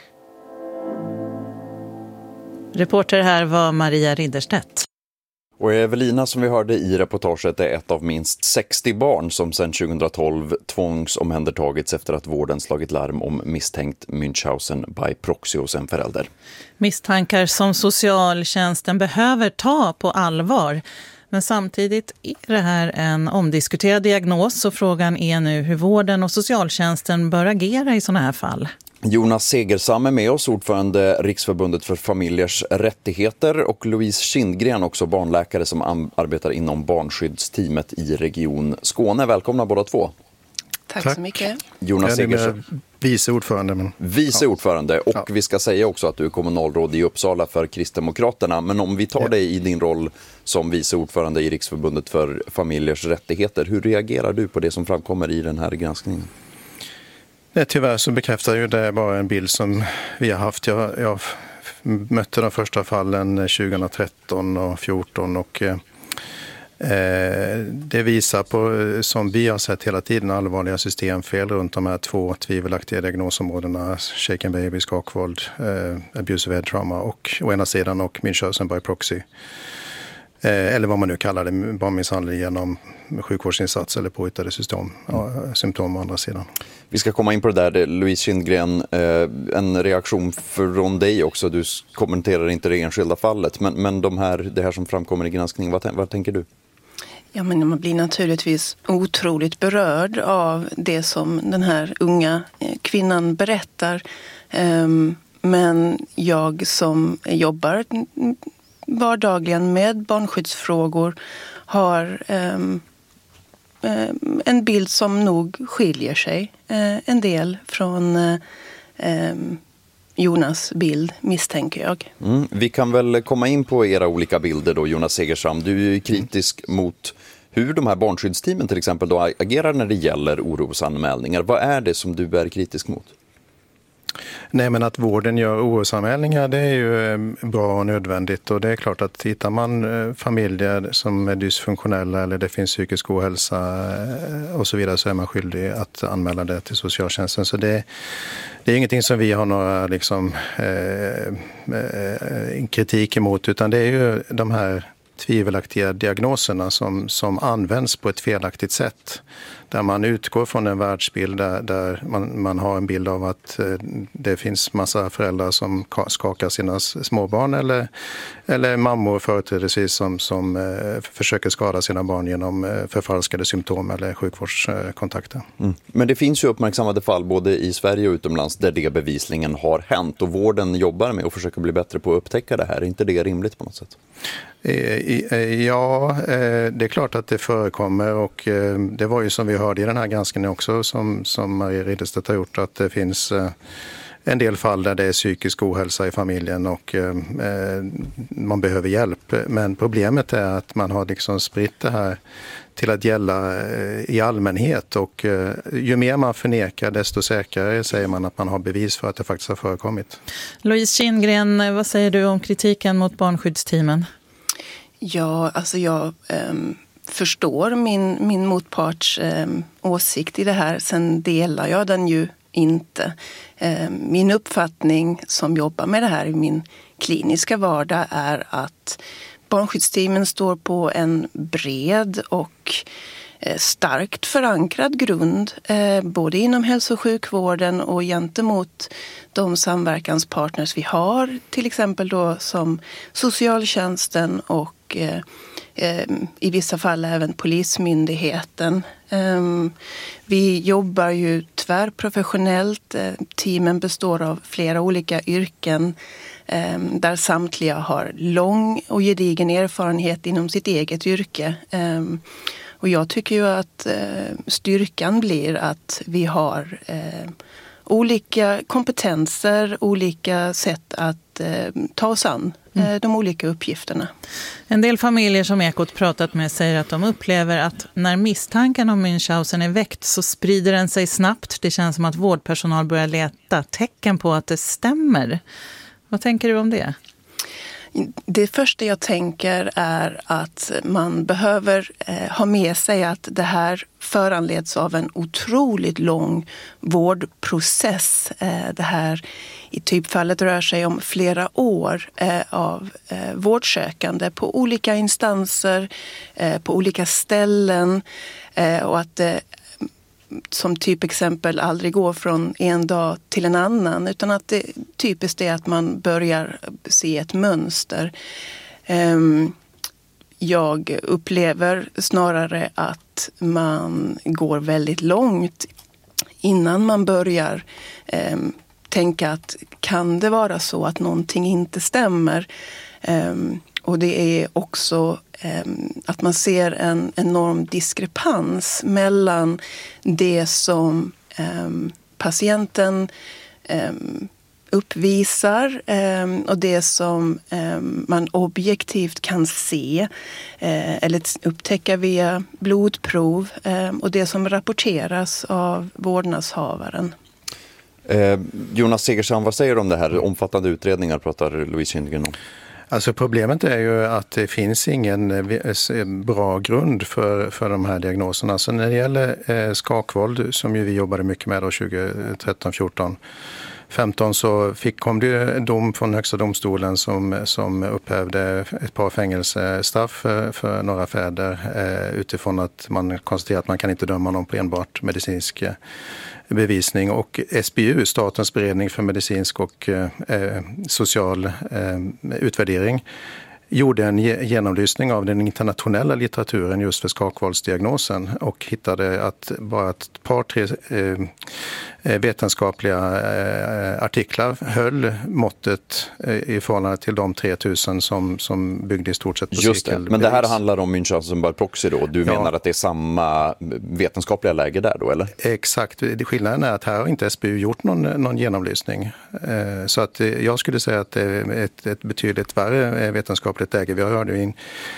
Speaker 4: Reporter här var Maria Ridderstedt.
Speaker 5: Och Evelina som vi hörde i reportaget är ett av minst sextio barn som sedan tjugohundratolv tvångsomhändertagits efter att vården slagit larm om misstänkt Münchhausen by proxy hos en förälder.
Speaker 4: Misstankar som socialtjänsten behöver ta på allvar. Men samtidigt är det här en omdiskuterad diagnos och frågan är nu hur vården och socialtjänsten bör agera i sådana här fall.
Speaker 5: Jonas Segersam är med oss, ordförande Riksförbundet för familjers rättigheter, och Louise Kindgren, också barnläkare som arbetar inom barnskyddsteamet i Region Skåne. Välkomna båda två.
Speaker 9: Tack, Tack. så mycket.
Speaker 5: Jonas Segersam.
Speaker 9: Vice ordförande. Men...
Speaker 5: Vice ordförande och ja. Vi ska säga också att du är kommunalråd i Uppsala för Kristdemokraterna. Men om vi tar ja. dig i din roll som vice ordförande i Riksförbundet för familjers rättigheter, hur reagerar du på det som framkommer i den här granskningen?
Speaker 9: Nej, tyvärr så bekräftar ju det bara en bild som vi har haft. Jag, jag mötte de första fallen tjugohundratretton och fjorton och eh, det visar på, som vi har sett hela tiden, allvarliga systemfel runt de här två tvivelaktiga diagnosområdena, shaken baby, skakvåld, eh, abusive head trauma och å ena sidan och Münchhausen by proxy. Eh, eller vad man nu kallar det, barnmisshandel genom sjukvårdsinsats eller påhittade symptom, ja, symptom å andra sidan.
Speaker 5: Vi ska komma in på det där, Louise Kindgren, eh, en reaktion från dig också. Du kommenterar inte det enskilda fallet, men, men de här, det här som framkommer i granskningen, vad, vad tänker du?
Speaker 9: Ja, men man blir naturligtvis otroligt berörd av det som den här unga kvinnan berättar. Um, men jag som jobbar vardagligen med barnskyddsfrågor har um, um, en bild som nog skiljer sig uh, en del från uh, um, Jonas bild, misstänker jag.
Speaker 5: Mm, vi kan väl komma in på era olika bilder då, Jonas Segersam. Du är ju kritisk mm. mot hur de här barnskyddsteamen till exempel då agerar när det gäller orosanmälningar. Vad är det som du är kritisk mot?
Speaker 9: Nej, men att vården gör orosanmälningar, det är ju bra och nödvändigt, och det är klart att hittar man familjer som är dysfunktionella eller det finns psykisk ohälsa och så vidare, så är man skyldig att anmäla det till socialtjänsten. Så det, det är ingenting som vi har några liksom, eh, eh, kritik emot, utan det är ju de här tvivelaktiga diagnoserna som, som används på ett felaktigt sätt. Där man utgår från en världsbild där, där man, man har en bild av att eh, det finns massa föräldrar som skakar sina småbarn eller, eller mammor företrädesvis som, som eh, försöker skada sina barn genom eh, förfalskade symptom eller sjukvårdskontakter.
Speaker 5: Mm. Men det finns ju uppmärksammade fall både i Sverige och utomlands där det bevisligen har hänt, och vården jobbar med att försöka bli bättre på att upptäcka det här. Är inte det rimligt på något sätt?
Speaker 9: Ja, det är klart att det förekommer, och det var ju som vi hörde i den här granskningen också som, som Maria Ridderstedt har gjort, att det finns en del fall där det är psykisk ohälsa i familjen och man behöver hjälp. Men problemet är att man har liksom spritt det här till att gälla i allmänhet, och ju mer man förnekar desto säkrare säger man att man har bevis för att det faktiskt har förekommit.
Speaker 4: Louise Kindgren, vad säger du om kritiken mot barnskyddsteamen?
Speaker 9: Ja, alltså jag eh, förstår min, min motparts eh, åsikt i det här. Sen delar jag den ju inte. Eh, min uppfattning som jobbar med det här i min kliniska vardag är att barnskyddsteamen står på en bred och eh, starkt förankrad grund, eh, både inom hälso- och sjukvården och gentemot de samverkanspartners vi har, till exempel då som socialtjänsten och eh, eh, i vissa fall även polismyndigheten. Eh, vi jobbar ju tvärprofessionellt. Eh, teamen består av flera olika yrken eh, där samtliga har lång och gedigen erfarenhet inom sitt eget yrke. Eh, och jag tycker ju att eh, styrkan blir att vi har eh, olika kompetenser, olika sätt att eh, ta oss an eh, mm. de olika uppgifterna.
Speaker 4: En del familjer som Ekot pratat med säger att de upplever att när misstanken om Münchhausen är väckt så sprider den sig snabbt. Det känns som att vårdpersonal börjar leta tecken på att det stämmer. Vad tänker du om det?
Speaker 9: Det första jag tänker är att man behöver eh, ha med sig att det här föranleds av en otroligt lång vårdprocess. Eh, det här i typfallet rör sig om flera år eh, av eh, vårdsökande på olika instanser, eh, på olika ställen eh, och att det som typexempel aldrig går från en dag till en annan, utan att det typiskt är att man börjar se ett mönster. Jag upplever snarare att man går väldigt långt innan man börjar tänka att kan det vara så att någonting inte stämmer? Um, och det är också um, att man ser en enorm diskrepans mellan det som um, patienten um, uppvisar um, och det som um, man objektivt kan se uh, eller upptäcka via blodprov um, och det som rapporteras av vårdnadshavaren.
Speaker 5: Eh, Jonas Segersson, vad säger du om det här? Omfattande utredningar pratar Louise Kindgren om.
Speaker 10: Alltså problemet är ju att det finns ingen bra grund för, för de här diagnoserna. Så när det gäller eh, skakvåld, som ju vi jobbade mycket med då tjugohundratretton fjorton femton, så fick, kom det en dom från Högsta domstolen som, som upphävde ett par fängelsestraff för, för några fäder eh, utifrån att man konstaterar att man kan inte döma någon på enbart medicinsk eh, bevisning. Och S B U, Statens beredning för medicinsk och eh, social eh, utvärdering, gjorde en genomlysning av den internationella litteraturen just för skakvåldsdiagnosen och hittade att bara ett par, tre eh, vetenskapliga eh, artiklar höll måttet eh, i förhållande till de tre tusen som, som byggde i stort sett på
Speaker 5: just det. Men det här handlar om Münchhausen by proxy då. Du
Speaker 10: ja.
Speaker 5: menar att det är samma vetenskapliga läge där då, eller?
Speaker 10: Exakt. Skillnaden är att här har inte S B U gjort någon, någon genomlysning. Eh, så att eh, jag skulle säga att det är ett, ett betydligt värre vetenskapligt läge. Vi hörde in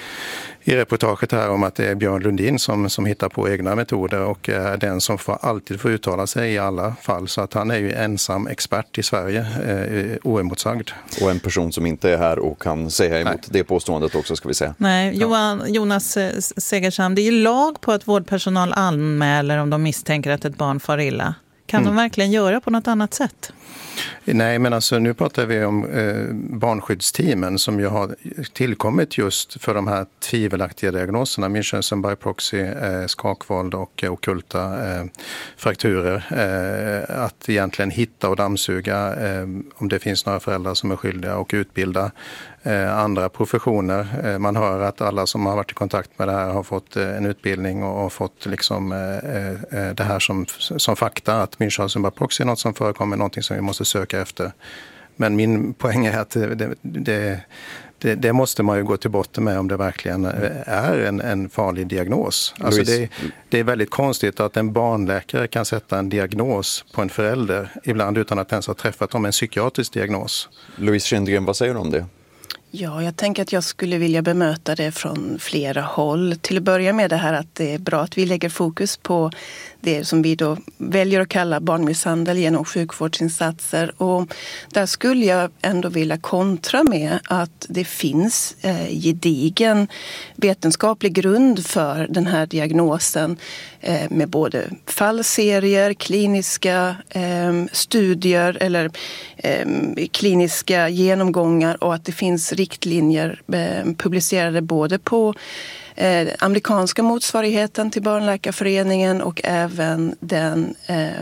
Speaker 10: i reportaget här om att det är Björn Lundin som, som hittar på egna metoder och är den som får, alltid får uttala sig i alla fall. Så att han är ju ensam expert i Sverige, eh, oemotsagd.
Speaker 5: Och en person som inte är här och kan säga emot Nej. det påståendet också, ska vi säga.
Speaker 4: Nej, Johan, Jonas Segersson, det är ju lag på att vårdpersonal anmäler om de misstänker att ett barn far illa. Kan mm. de verkligen göra på något annat sätt?
Speaker 10: Nej, men alltså nu pratar vi om eh, barnskyddsteamen som ju har tillkommit just för de här tvivelaktiga diagnoserna, Münchhausen by proxy, eh, skakvåld och eh, ockulta eh, frakturer. Eh, att egentligen hitta och dammsuga eh, om det finns några föräldrar som är skyldiga och utbilda eh, andra professioner. Eh, man hör att alla som har varit i kontakt med det här har fått eh, en utbildning och, och fått liksom, eh, eh, det här som, som fakta, att Münchhausen by proxy är något som förekommer, någonting som vi måste söka efter. Men min poäng är att det, det, det, det måste man ju gå till botten med om det verkligen är en, en farlig diagnos. Alltså det, det är väldigt konstigt att en barnläkare kan sätta en diagnos på en förälder, ibland utan att ens ha träffat om en psykiatrisk diagnos.
Speaker 5: Louise Kindgren, vad säger du om det?
Speaker 9: Ja, jag tänker att jag skulle vilja bemöta det från flera håll. Till att börja med det här att det är bra att vi lägger fokus på det som vi då väljer att kalla barnmisshandel genom sjukvårdsinsatser. Och där skulle jag ändå vilja kontra med att det finns eh, gedigen vetenskaplig grund för den här diagnosen eh, med både fallserier, kliniska eh, studier eller eh, kliniska genomgångar, och att det finns riktlinjer eh, publicerade både på Eh, amerikanska motsvarigheten till Barnläkarföreningen och även den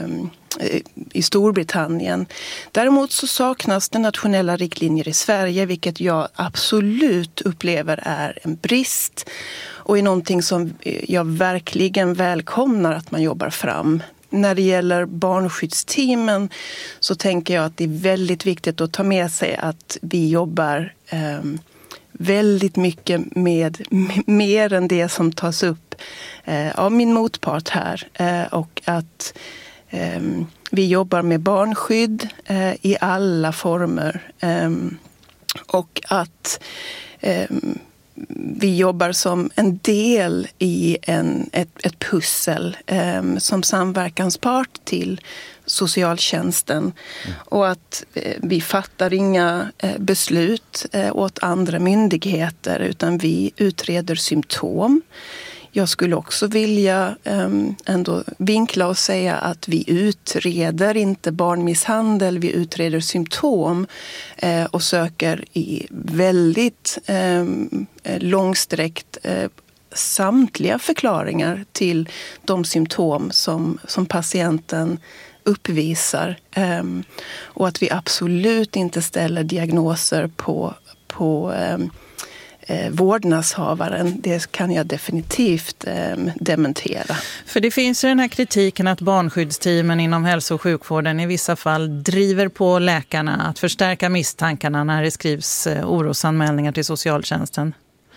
Speaker 9: eh, i Storbritannien. Däremot så saknas det nationella riktlinjer i Sverige, vilket jag absolut upplever är en brist och är någonting som jag verkligen välkomnar att man jobbar fram. När det gäller barnskyddsteamen så tänker jag att det är väldigt viktigt att ta med sig att vi jobbar eh, väldigt mycket med mer än det som tas upp eh, av min motpart här. Eh, och att eh, vi jobbar med barnskydd eh, i alla former. Eh, och att eh, vi jobbar som en del i en, ett, ett pussel eh, som samverkanspart till socialtjänsten. Mm. Och att eh, vi fattar inga eh, beslut eh, åt andra myndigheter, utan vi utreder symptom. Jag skulle också vilja eh, ändå vinkla och säga att vi utreder inte barnmisshandel, vi utreder symptom eh, och söker i väldigt eh, långsträckt eh, samtliga förklaringar till de symptom som, som patienten uppvisar, um, och att vi absolut inte ställer diagnoser på, på um, eh, vårdnadshavaren. Det kan jag definitivt eh, dementera.
Speaker 4: För det finns ju den här kritiken att barnskyddsteamen inom hälso- och sjukvården i vissa fall driver på läkarna att förstärka misstankarna när det skrivs eh, orosanmälningar till socialtjänsten.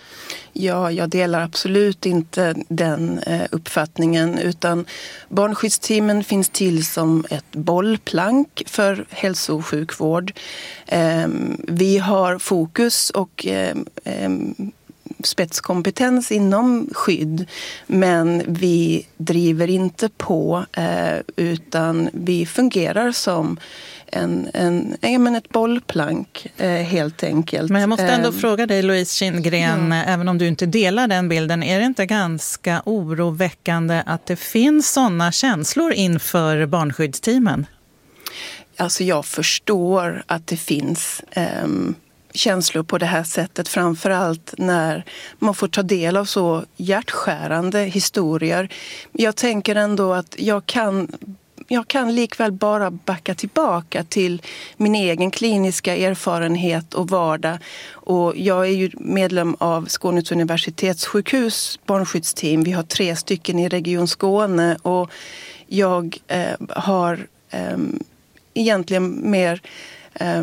Speaker 9: Ja, jag delar absolut inte den eh, uppfattningen, utan barnskyddsteamen finns till som ett bollplank för hälso- och sjukvård. Eh, vi har fokus och eh, eh, spetskompetens inom skydd, men vi driver inte på eh, utan vi fungerar som En, en, ja, men ett bollplank eh, helt enkelt.
Speaker 4: Men jag måste ändå
Speaker 9: eh,
Speaker 4: fråga dig, Louise Kindgren, ja. även om du inte delar den bilden, är det inte ganska oroväckande att det finns sådana känslor inför barnskyddsteamen?
Speaker 9: Alltså jag förstår att det finns eh, känslor på det här sättet, framförallt när man får ta del av så hjärtskärande historier. Jag tänker ändå att jag kan Jag kan likväl bara backa tillbaka till min egen kliniska erfarenhet och vardag. Och jag är ju medlem av Skånes universitetssjukhus barnskyddsteam. Vi har tre stycken i Region Skåne och jag eh, har eh, egentligen mer eh,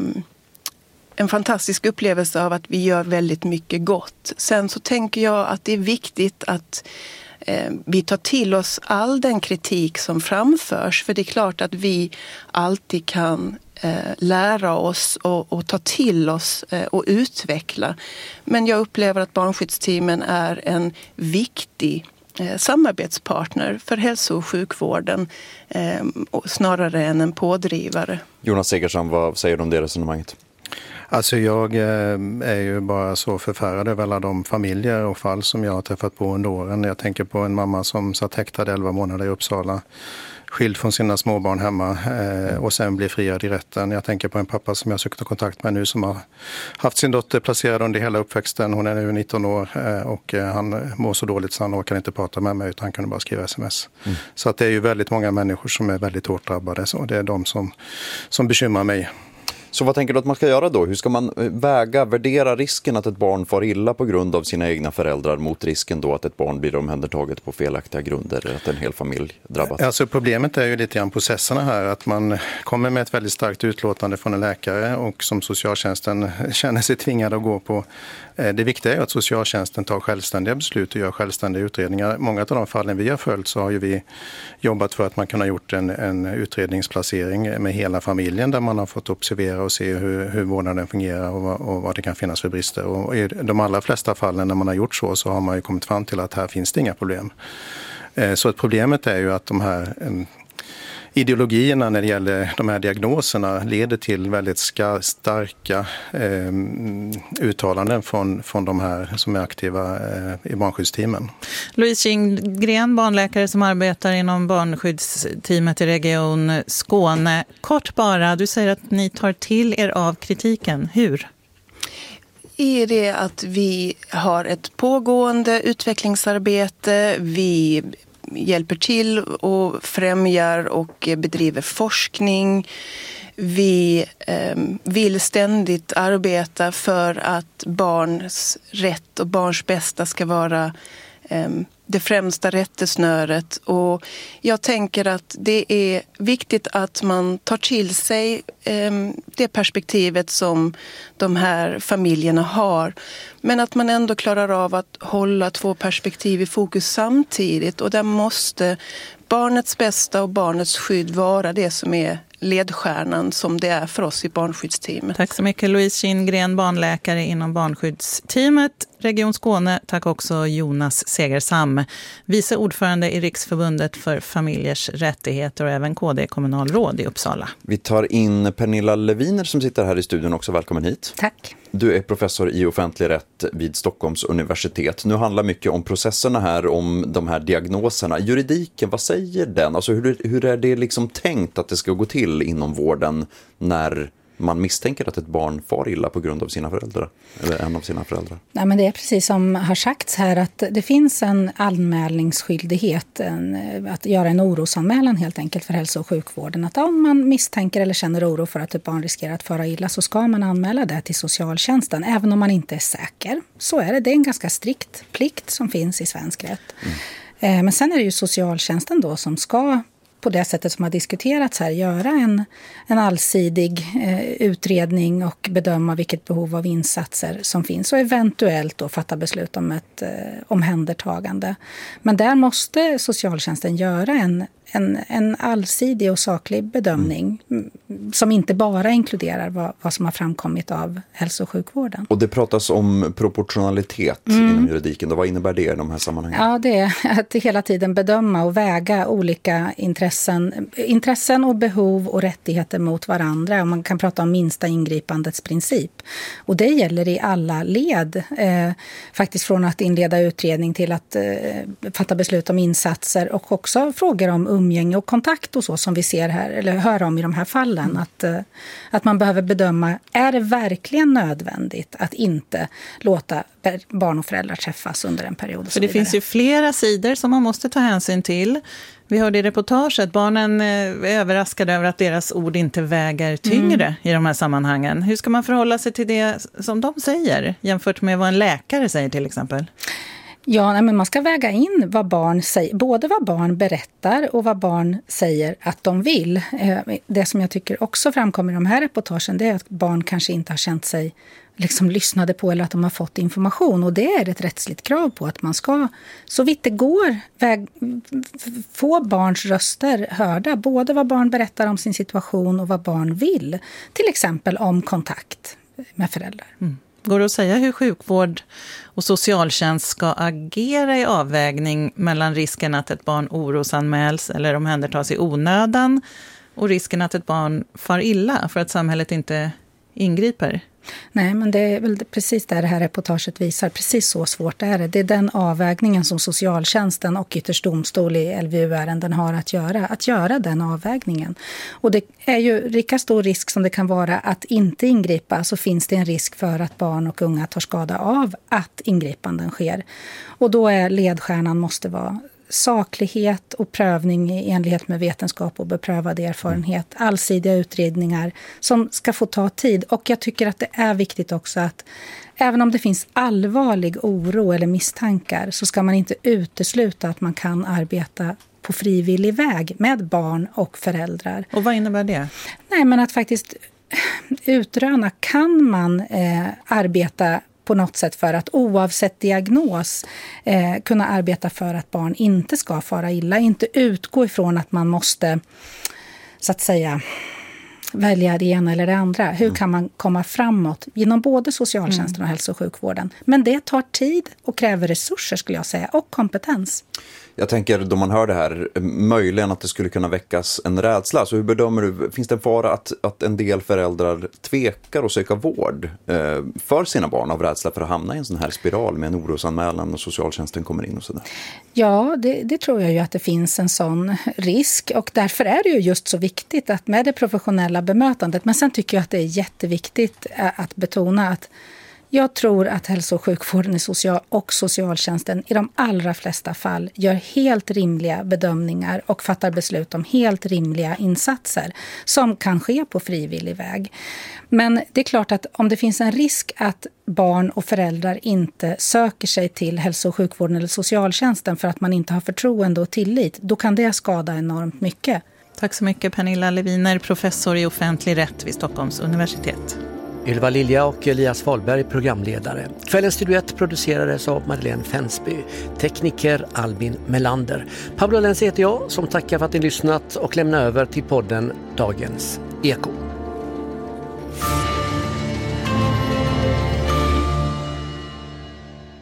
Speaker 9: en fantastisk upplevelse av att vi gör väldigt mycket gott. Sen så tänker jag att det är viktigt att vi tar till oss all den kritik som framförs, för det är klart att vi alltid kan eh, lära oss och, och ta till oss eh, och utveckla. Men jag upplever att barnskyddsteamen är en viktig eh, samarbetspartner för hälso- och sjukvården eh, och snarare än en pådrivare.
Speaker 5: Jonas Segersson, vad säger du om det resonemanget?
Speaker 10: Alltså jag är ju bara så förfärad över alla de familjer och fall som jag har träffat på under åren. Jag tänker på en mamma som satt häktad elva månader i Uppsala, skild från sina småbarn hemma och sen blir friad i rätten. Jag tänker på en pappa som jag sökt kontakt med nu som har haft sin dotter placerad under hela uppväxten. Hon är nu nitton år och han mår så dåligt så han orkar inte prata med mig utan han kan bara skriva sms. Mm. Så att det är ju väldigt många människor som är väldigt hårt drabbade och det är de som, som bekymrar mig.
Speaker 5: Så vad tänker du att man ska göra då? Hur ska man väga, värdera risken att ett barn far illa på grund av sina egna föräldrar mot risken då att ett barn blir omhändertaget på felaktiga grunder, att en hel familj drabbas?
Speaker 10: Alltså problemet är ju lite grann processerna här, att man kommer med ett väldigt starkt utlåtande från en läkare och som socialtjänsten känner sig tvingad att gå på. Det viktiga är att socialtjänsten tar självständiga beslut och gör självständiga utredningar. Många av de fallen vi har följt så har ju vi jobbat för att man kan ha gjort en, en utredningsplacering med hela familjen där man har fått observera och se hur, hur vårdnaden fungerar och vad, och vad det kan finnas för brister. Och i de allra flesta fallen när man har gjort så så har man ju kommit fram till att här finns det inga problem. Så att problemet är ju att de här ideologierna när det gäller de här diagnoserna leder till väldigt ska, starka eh, uttalanden från, från de här som är aktiva eh, i barnskyddsteamen.
Speaker 4: Louise Kindgren, barnläkare som arbetar inom barnskyddsteamet i Region Skåne. Kort bara, du säger att ni tar till er av kritiken. Hur?
Speaker 9: I det att vi har ett pågående utvecklingsarbete, vi hjälper till och främjar och bedriver forskning. Vi eh, vill ständigt arbeta för att barns rätt och barns bästa ska vara eh, det främsta rättesnöret. Och jag tänker att det är viktigt att man tar till sig eh, det perspektivet som de här familjerna har. Men att man ändå klarar av att hålla två perspektiv i fokus samtidigt. Och där måste barnets bästa och barnets skydd vara det som är ledstjärnan som det är för oss i barnskyddsteamet.
Speaker 4: Tack så mycket Louise Kindgren, barnläkare inom barnskyddsteamet Region Skåne. Tack också Jonas Segersam, vice ordförande i Riksförbundet för familjers rättigheter och även K D-kommunalråd i Uppsala.
Speaker 5: Vi tar in Pernilla Leviner som sitter här i studion också. Välkommen hit.
Speaker 11: Tack.
Speaker 5: Du är professor i offentlig rätt vid Stockholms universitet. Nu handlar mycket om processerna här, om de här diagnoserna. Juridiken, vad säger den? Alltså hur, hur är det liksom tänkt att det ska gå till inom vården när man misstänker att ett barn far illa på grund av sina föräldrar eller en av sina föräldrar?
Speaker 11: Nej, men det är precis som har sagts här att det finns en anmälningsskyldighet, en, att göra en orosanmälan helt enkelt för hälso- och sjukvården. Att om man misstänker eller känner oro för att ett barn riskerar att fara illa så ska man anmäla det till socialtjänsten, även om man inte är säker. Så är det. Det är en ganska strikt plikt som finns i svensk rätt. Mm. Men sen är det ju socialtjänsten då som ska, på det sättet som har diskuterats här, göra en, en allsidig eh, utredning och bedöma vilket behov av insatser som finns och eventuellt då fatta beslut om ett eh, omhändertagande. Men där måste socialtjänsten göra en, en, en allsidig och saklig bedömning mm. som inte bara inkluderar vad, vad som har framkommit av hälso- och sjukvården.
Speaker 5: Och det pratas om proportionalitet mm. inom juridiken. Då, vad innebär det i de här sammanhangen?
Speaker 11: Ja, det är att hela tiden bedöma och väga olika intressen, intressen och behov och rättigheter mot varandra. Och man kan prata om minsta ingripandets princip. Och det gäller i alla led. Eh, faktiskt från att inleda utredning till att eh, fatta beslut om insatser och också frågor om umgänge och kontakt och så som vi ser här, eller hör om i de här fallen. Mm. Att, eh, att man behöver bedöma, är det verkligen nödvändigt att inte låta barn och föräldrar träffas under en period?
Speaker 4: För det finns ju flera sidor som man måste ta hänsyn till. Vi hörde i reportaget, barnen är överraskade över att deras ord inte väger tyngre mm. i de här sammanhangen. Hur ska man förhålla sig till det som de säger jämfört med vad en läkare säger till exempel?
Speaker 11: Ja, men man ska väga in vad barn säger, både vad barn berättar och vad barn säger att de vill. Det som jag tycker också framkommer i de här reportagen, det är att barn kanske inte har känt sig liksom lyssnade på eller att de har fått information. Och det är ett rättsligt krav på att man ska, så vitt det går, väg, få barns röster hörda. Både vad barn berättar om sin situation och vad barn vill. Till exempel om kontakt med föräldrar.
Speaker 4: Mm. Går det att säga hur sjukvård och socialtjänst ska agera i avvägning mellan risken att ett barn orosanmäls eller omhändertas i onödan och risken att ett barn far illa för att samhället inte ingriper?
Speaker 11: Nej, men det är väl precis det här reportaget visar. Precis så svårt är det. Det är den avvägningen som socialtjänsten och ytterst domstol i L V U-ärenden har att göra. Att göra den avvägningen. Och det är ju lika stor risk som det kan vara att inte ingripa, så finns det en risk för att barn och unga tar skada av att ingripanden sker. Och då är ledstjärnan måste vara saklighet och prövning i enlighet med vetenskap och beprövad erfarenhet. Allsidiga utredningar som ska få ta tid. Och jag tycker att det är viktigt också att även om det finns allvarlig oro eller misstankar så ska man inte utesluta att man kan arbeta på frivillig väg med barn och föräldrar.
Speaker 4: Och vad innebär det?
Speaker 11: Nej, men att faktiskt utröna, kan man eh, arbeta på något sätt för att oavsett diagnos eh, kunna arbeta för att barn inte ska fara illa. Inte utgå ifrån att man måste, så att säga, välja det ena eller det andra. Hur kan man komma framåt genom både socialtjänsten och hälso- och sjukvården? Men det tar tid och kräver resurser, skulle jag säga, och kompetens.
Speaker 5: Jag tänker, då man hör det här, möjligen att det skulle kunna väckas en rädsla. Så hur bedömer du, finns det en fara att, att en del föräldrar tvekar och söka vård eh, för sina barn av rädsla för att hamna i en sån här spiral med en orosanmälan och socialtjänsten kommer in och sådär?
Speaker 11: Ja, det, det tror jag ju att det finns en sån risk, och därför är det ju just så viktigt att med det professionella bemötandet. Men sen tycker jag att det är jätteviktigt att betona att jag tror att hälso- och sjukvården och socialtjänsten i de allra flesta fall gör helt rimliga bedömningar och fattar beslut om helt rimliga insatser som kan ske på frivillig väg. Men det är klart att om det finns en risk att barn och föräldrar inte söker sig till hälso- och sjukvården eller socialtjänsten för att man inte har förtroende och tillit, då kan det skada enormt mycket.
Speaker 4: Tack så mycket Pernilla Leviner, professor i offentlig rätt vid Stockholms universitet.
Speaker 2: Ylva Lilja och Elias Fahlberg, programledare. Kvällens Studio ett producerades av Madeleine Fensby. Tekniker Albin Melander. Pablo Lenz heter jag, som tackar för att ni lyssnat och lämnar över till podden Dagens Eko.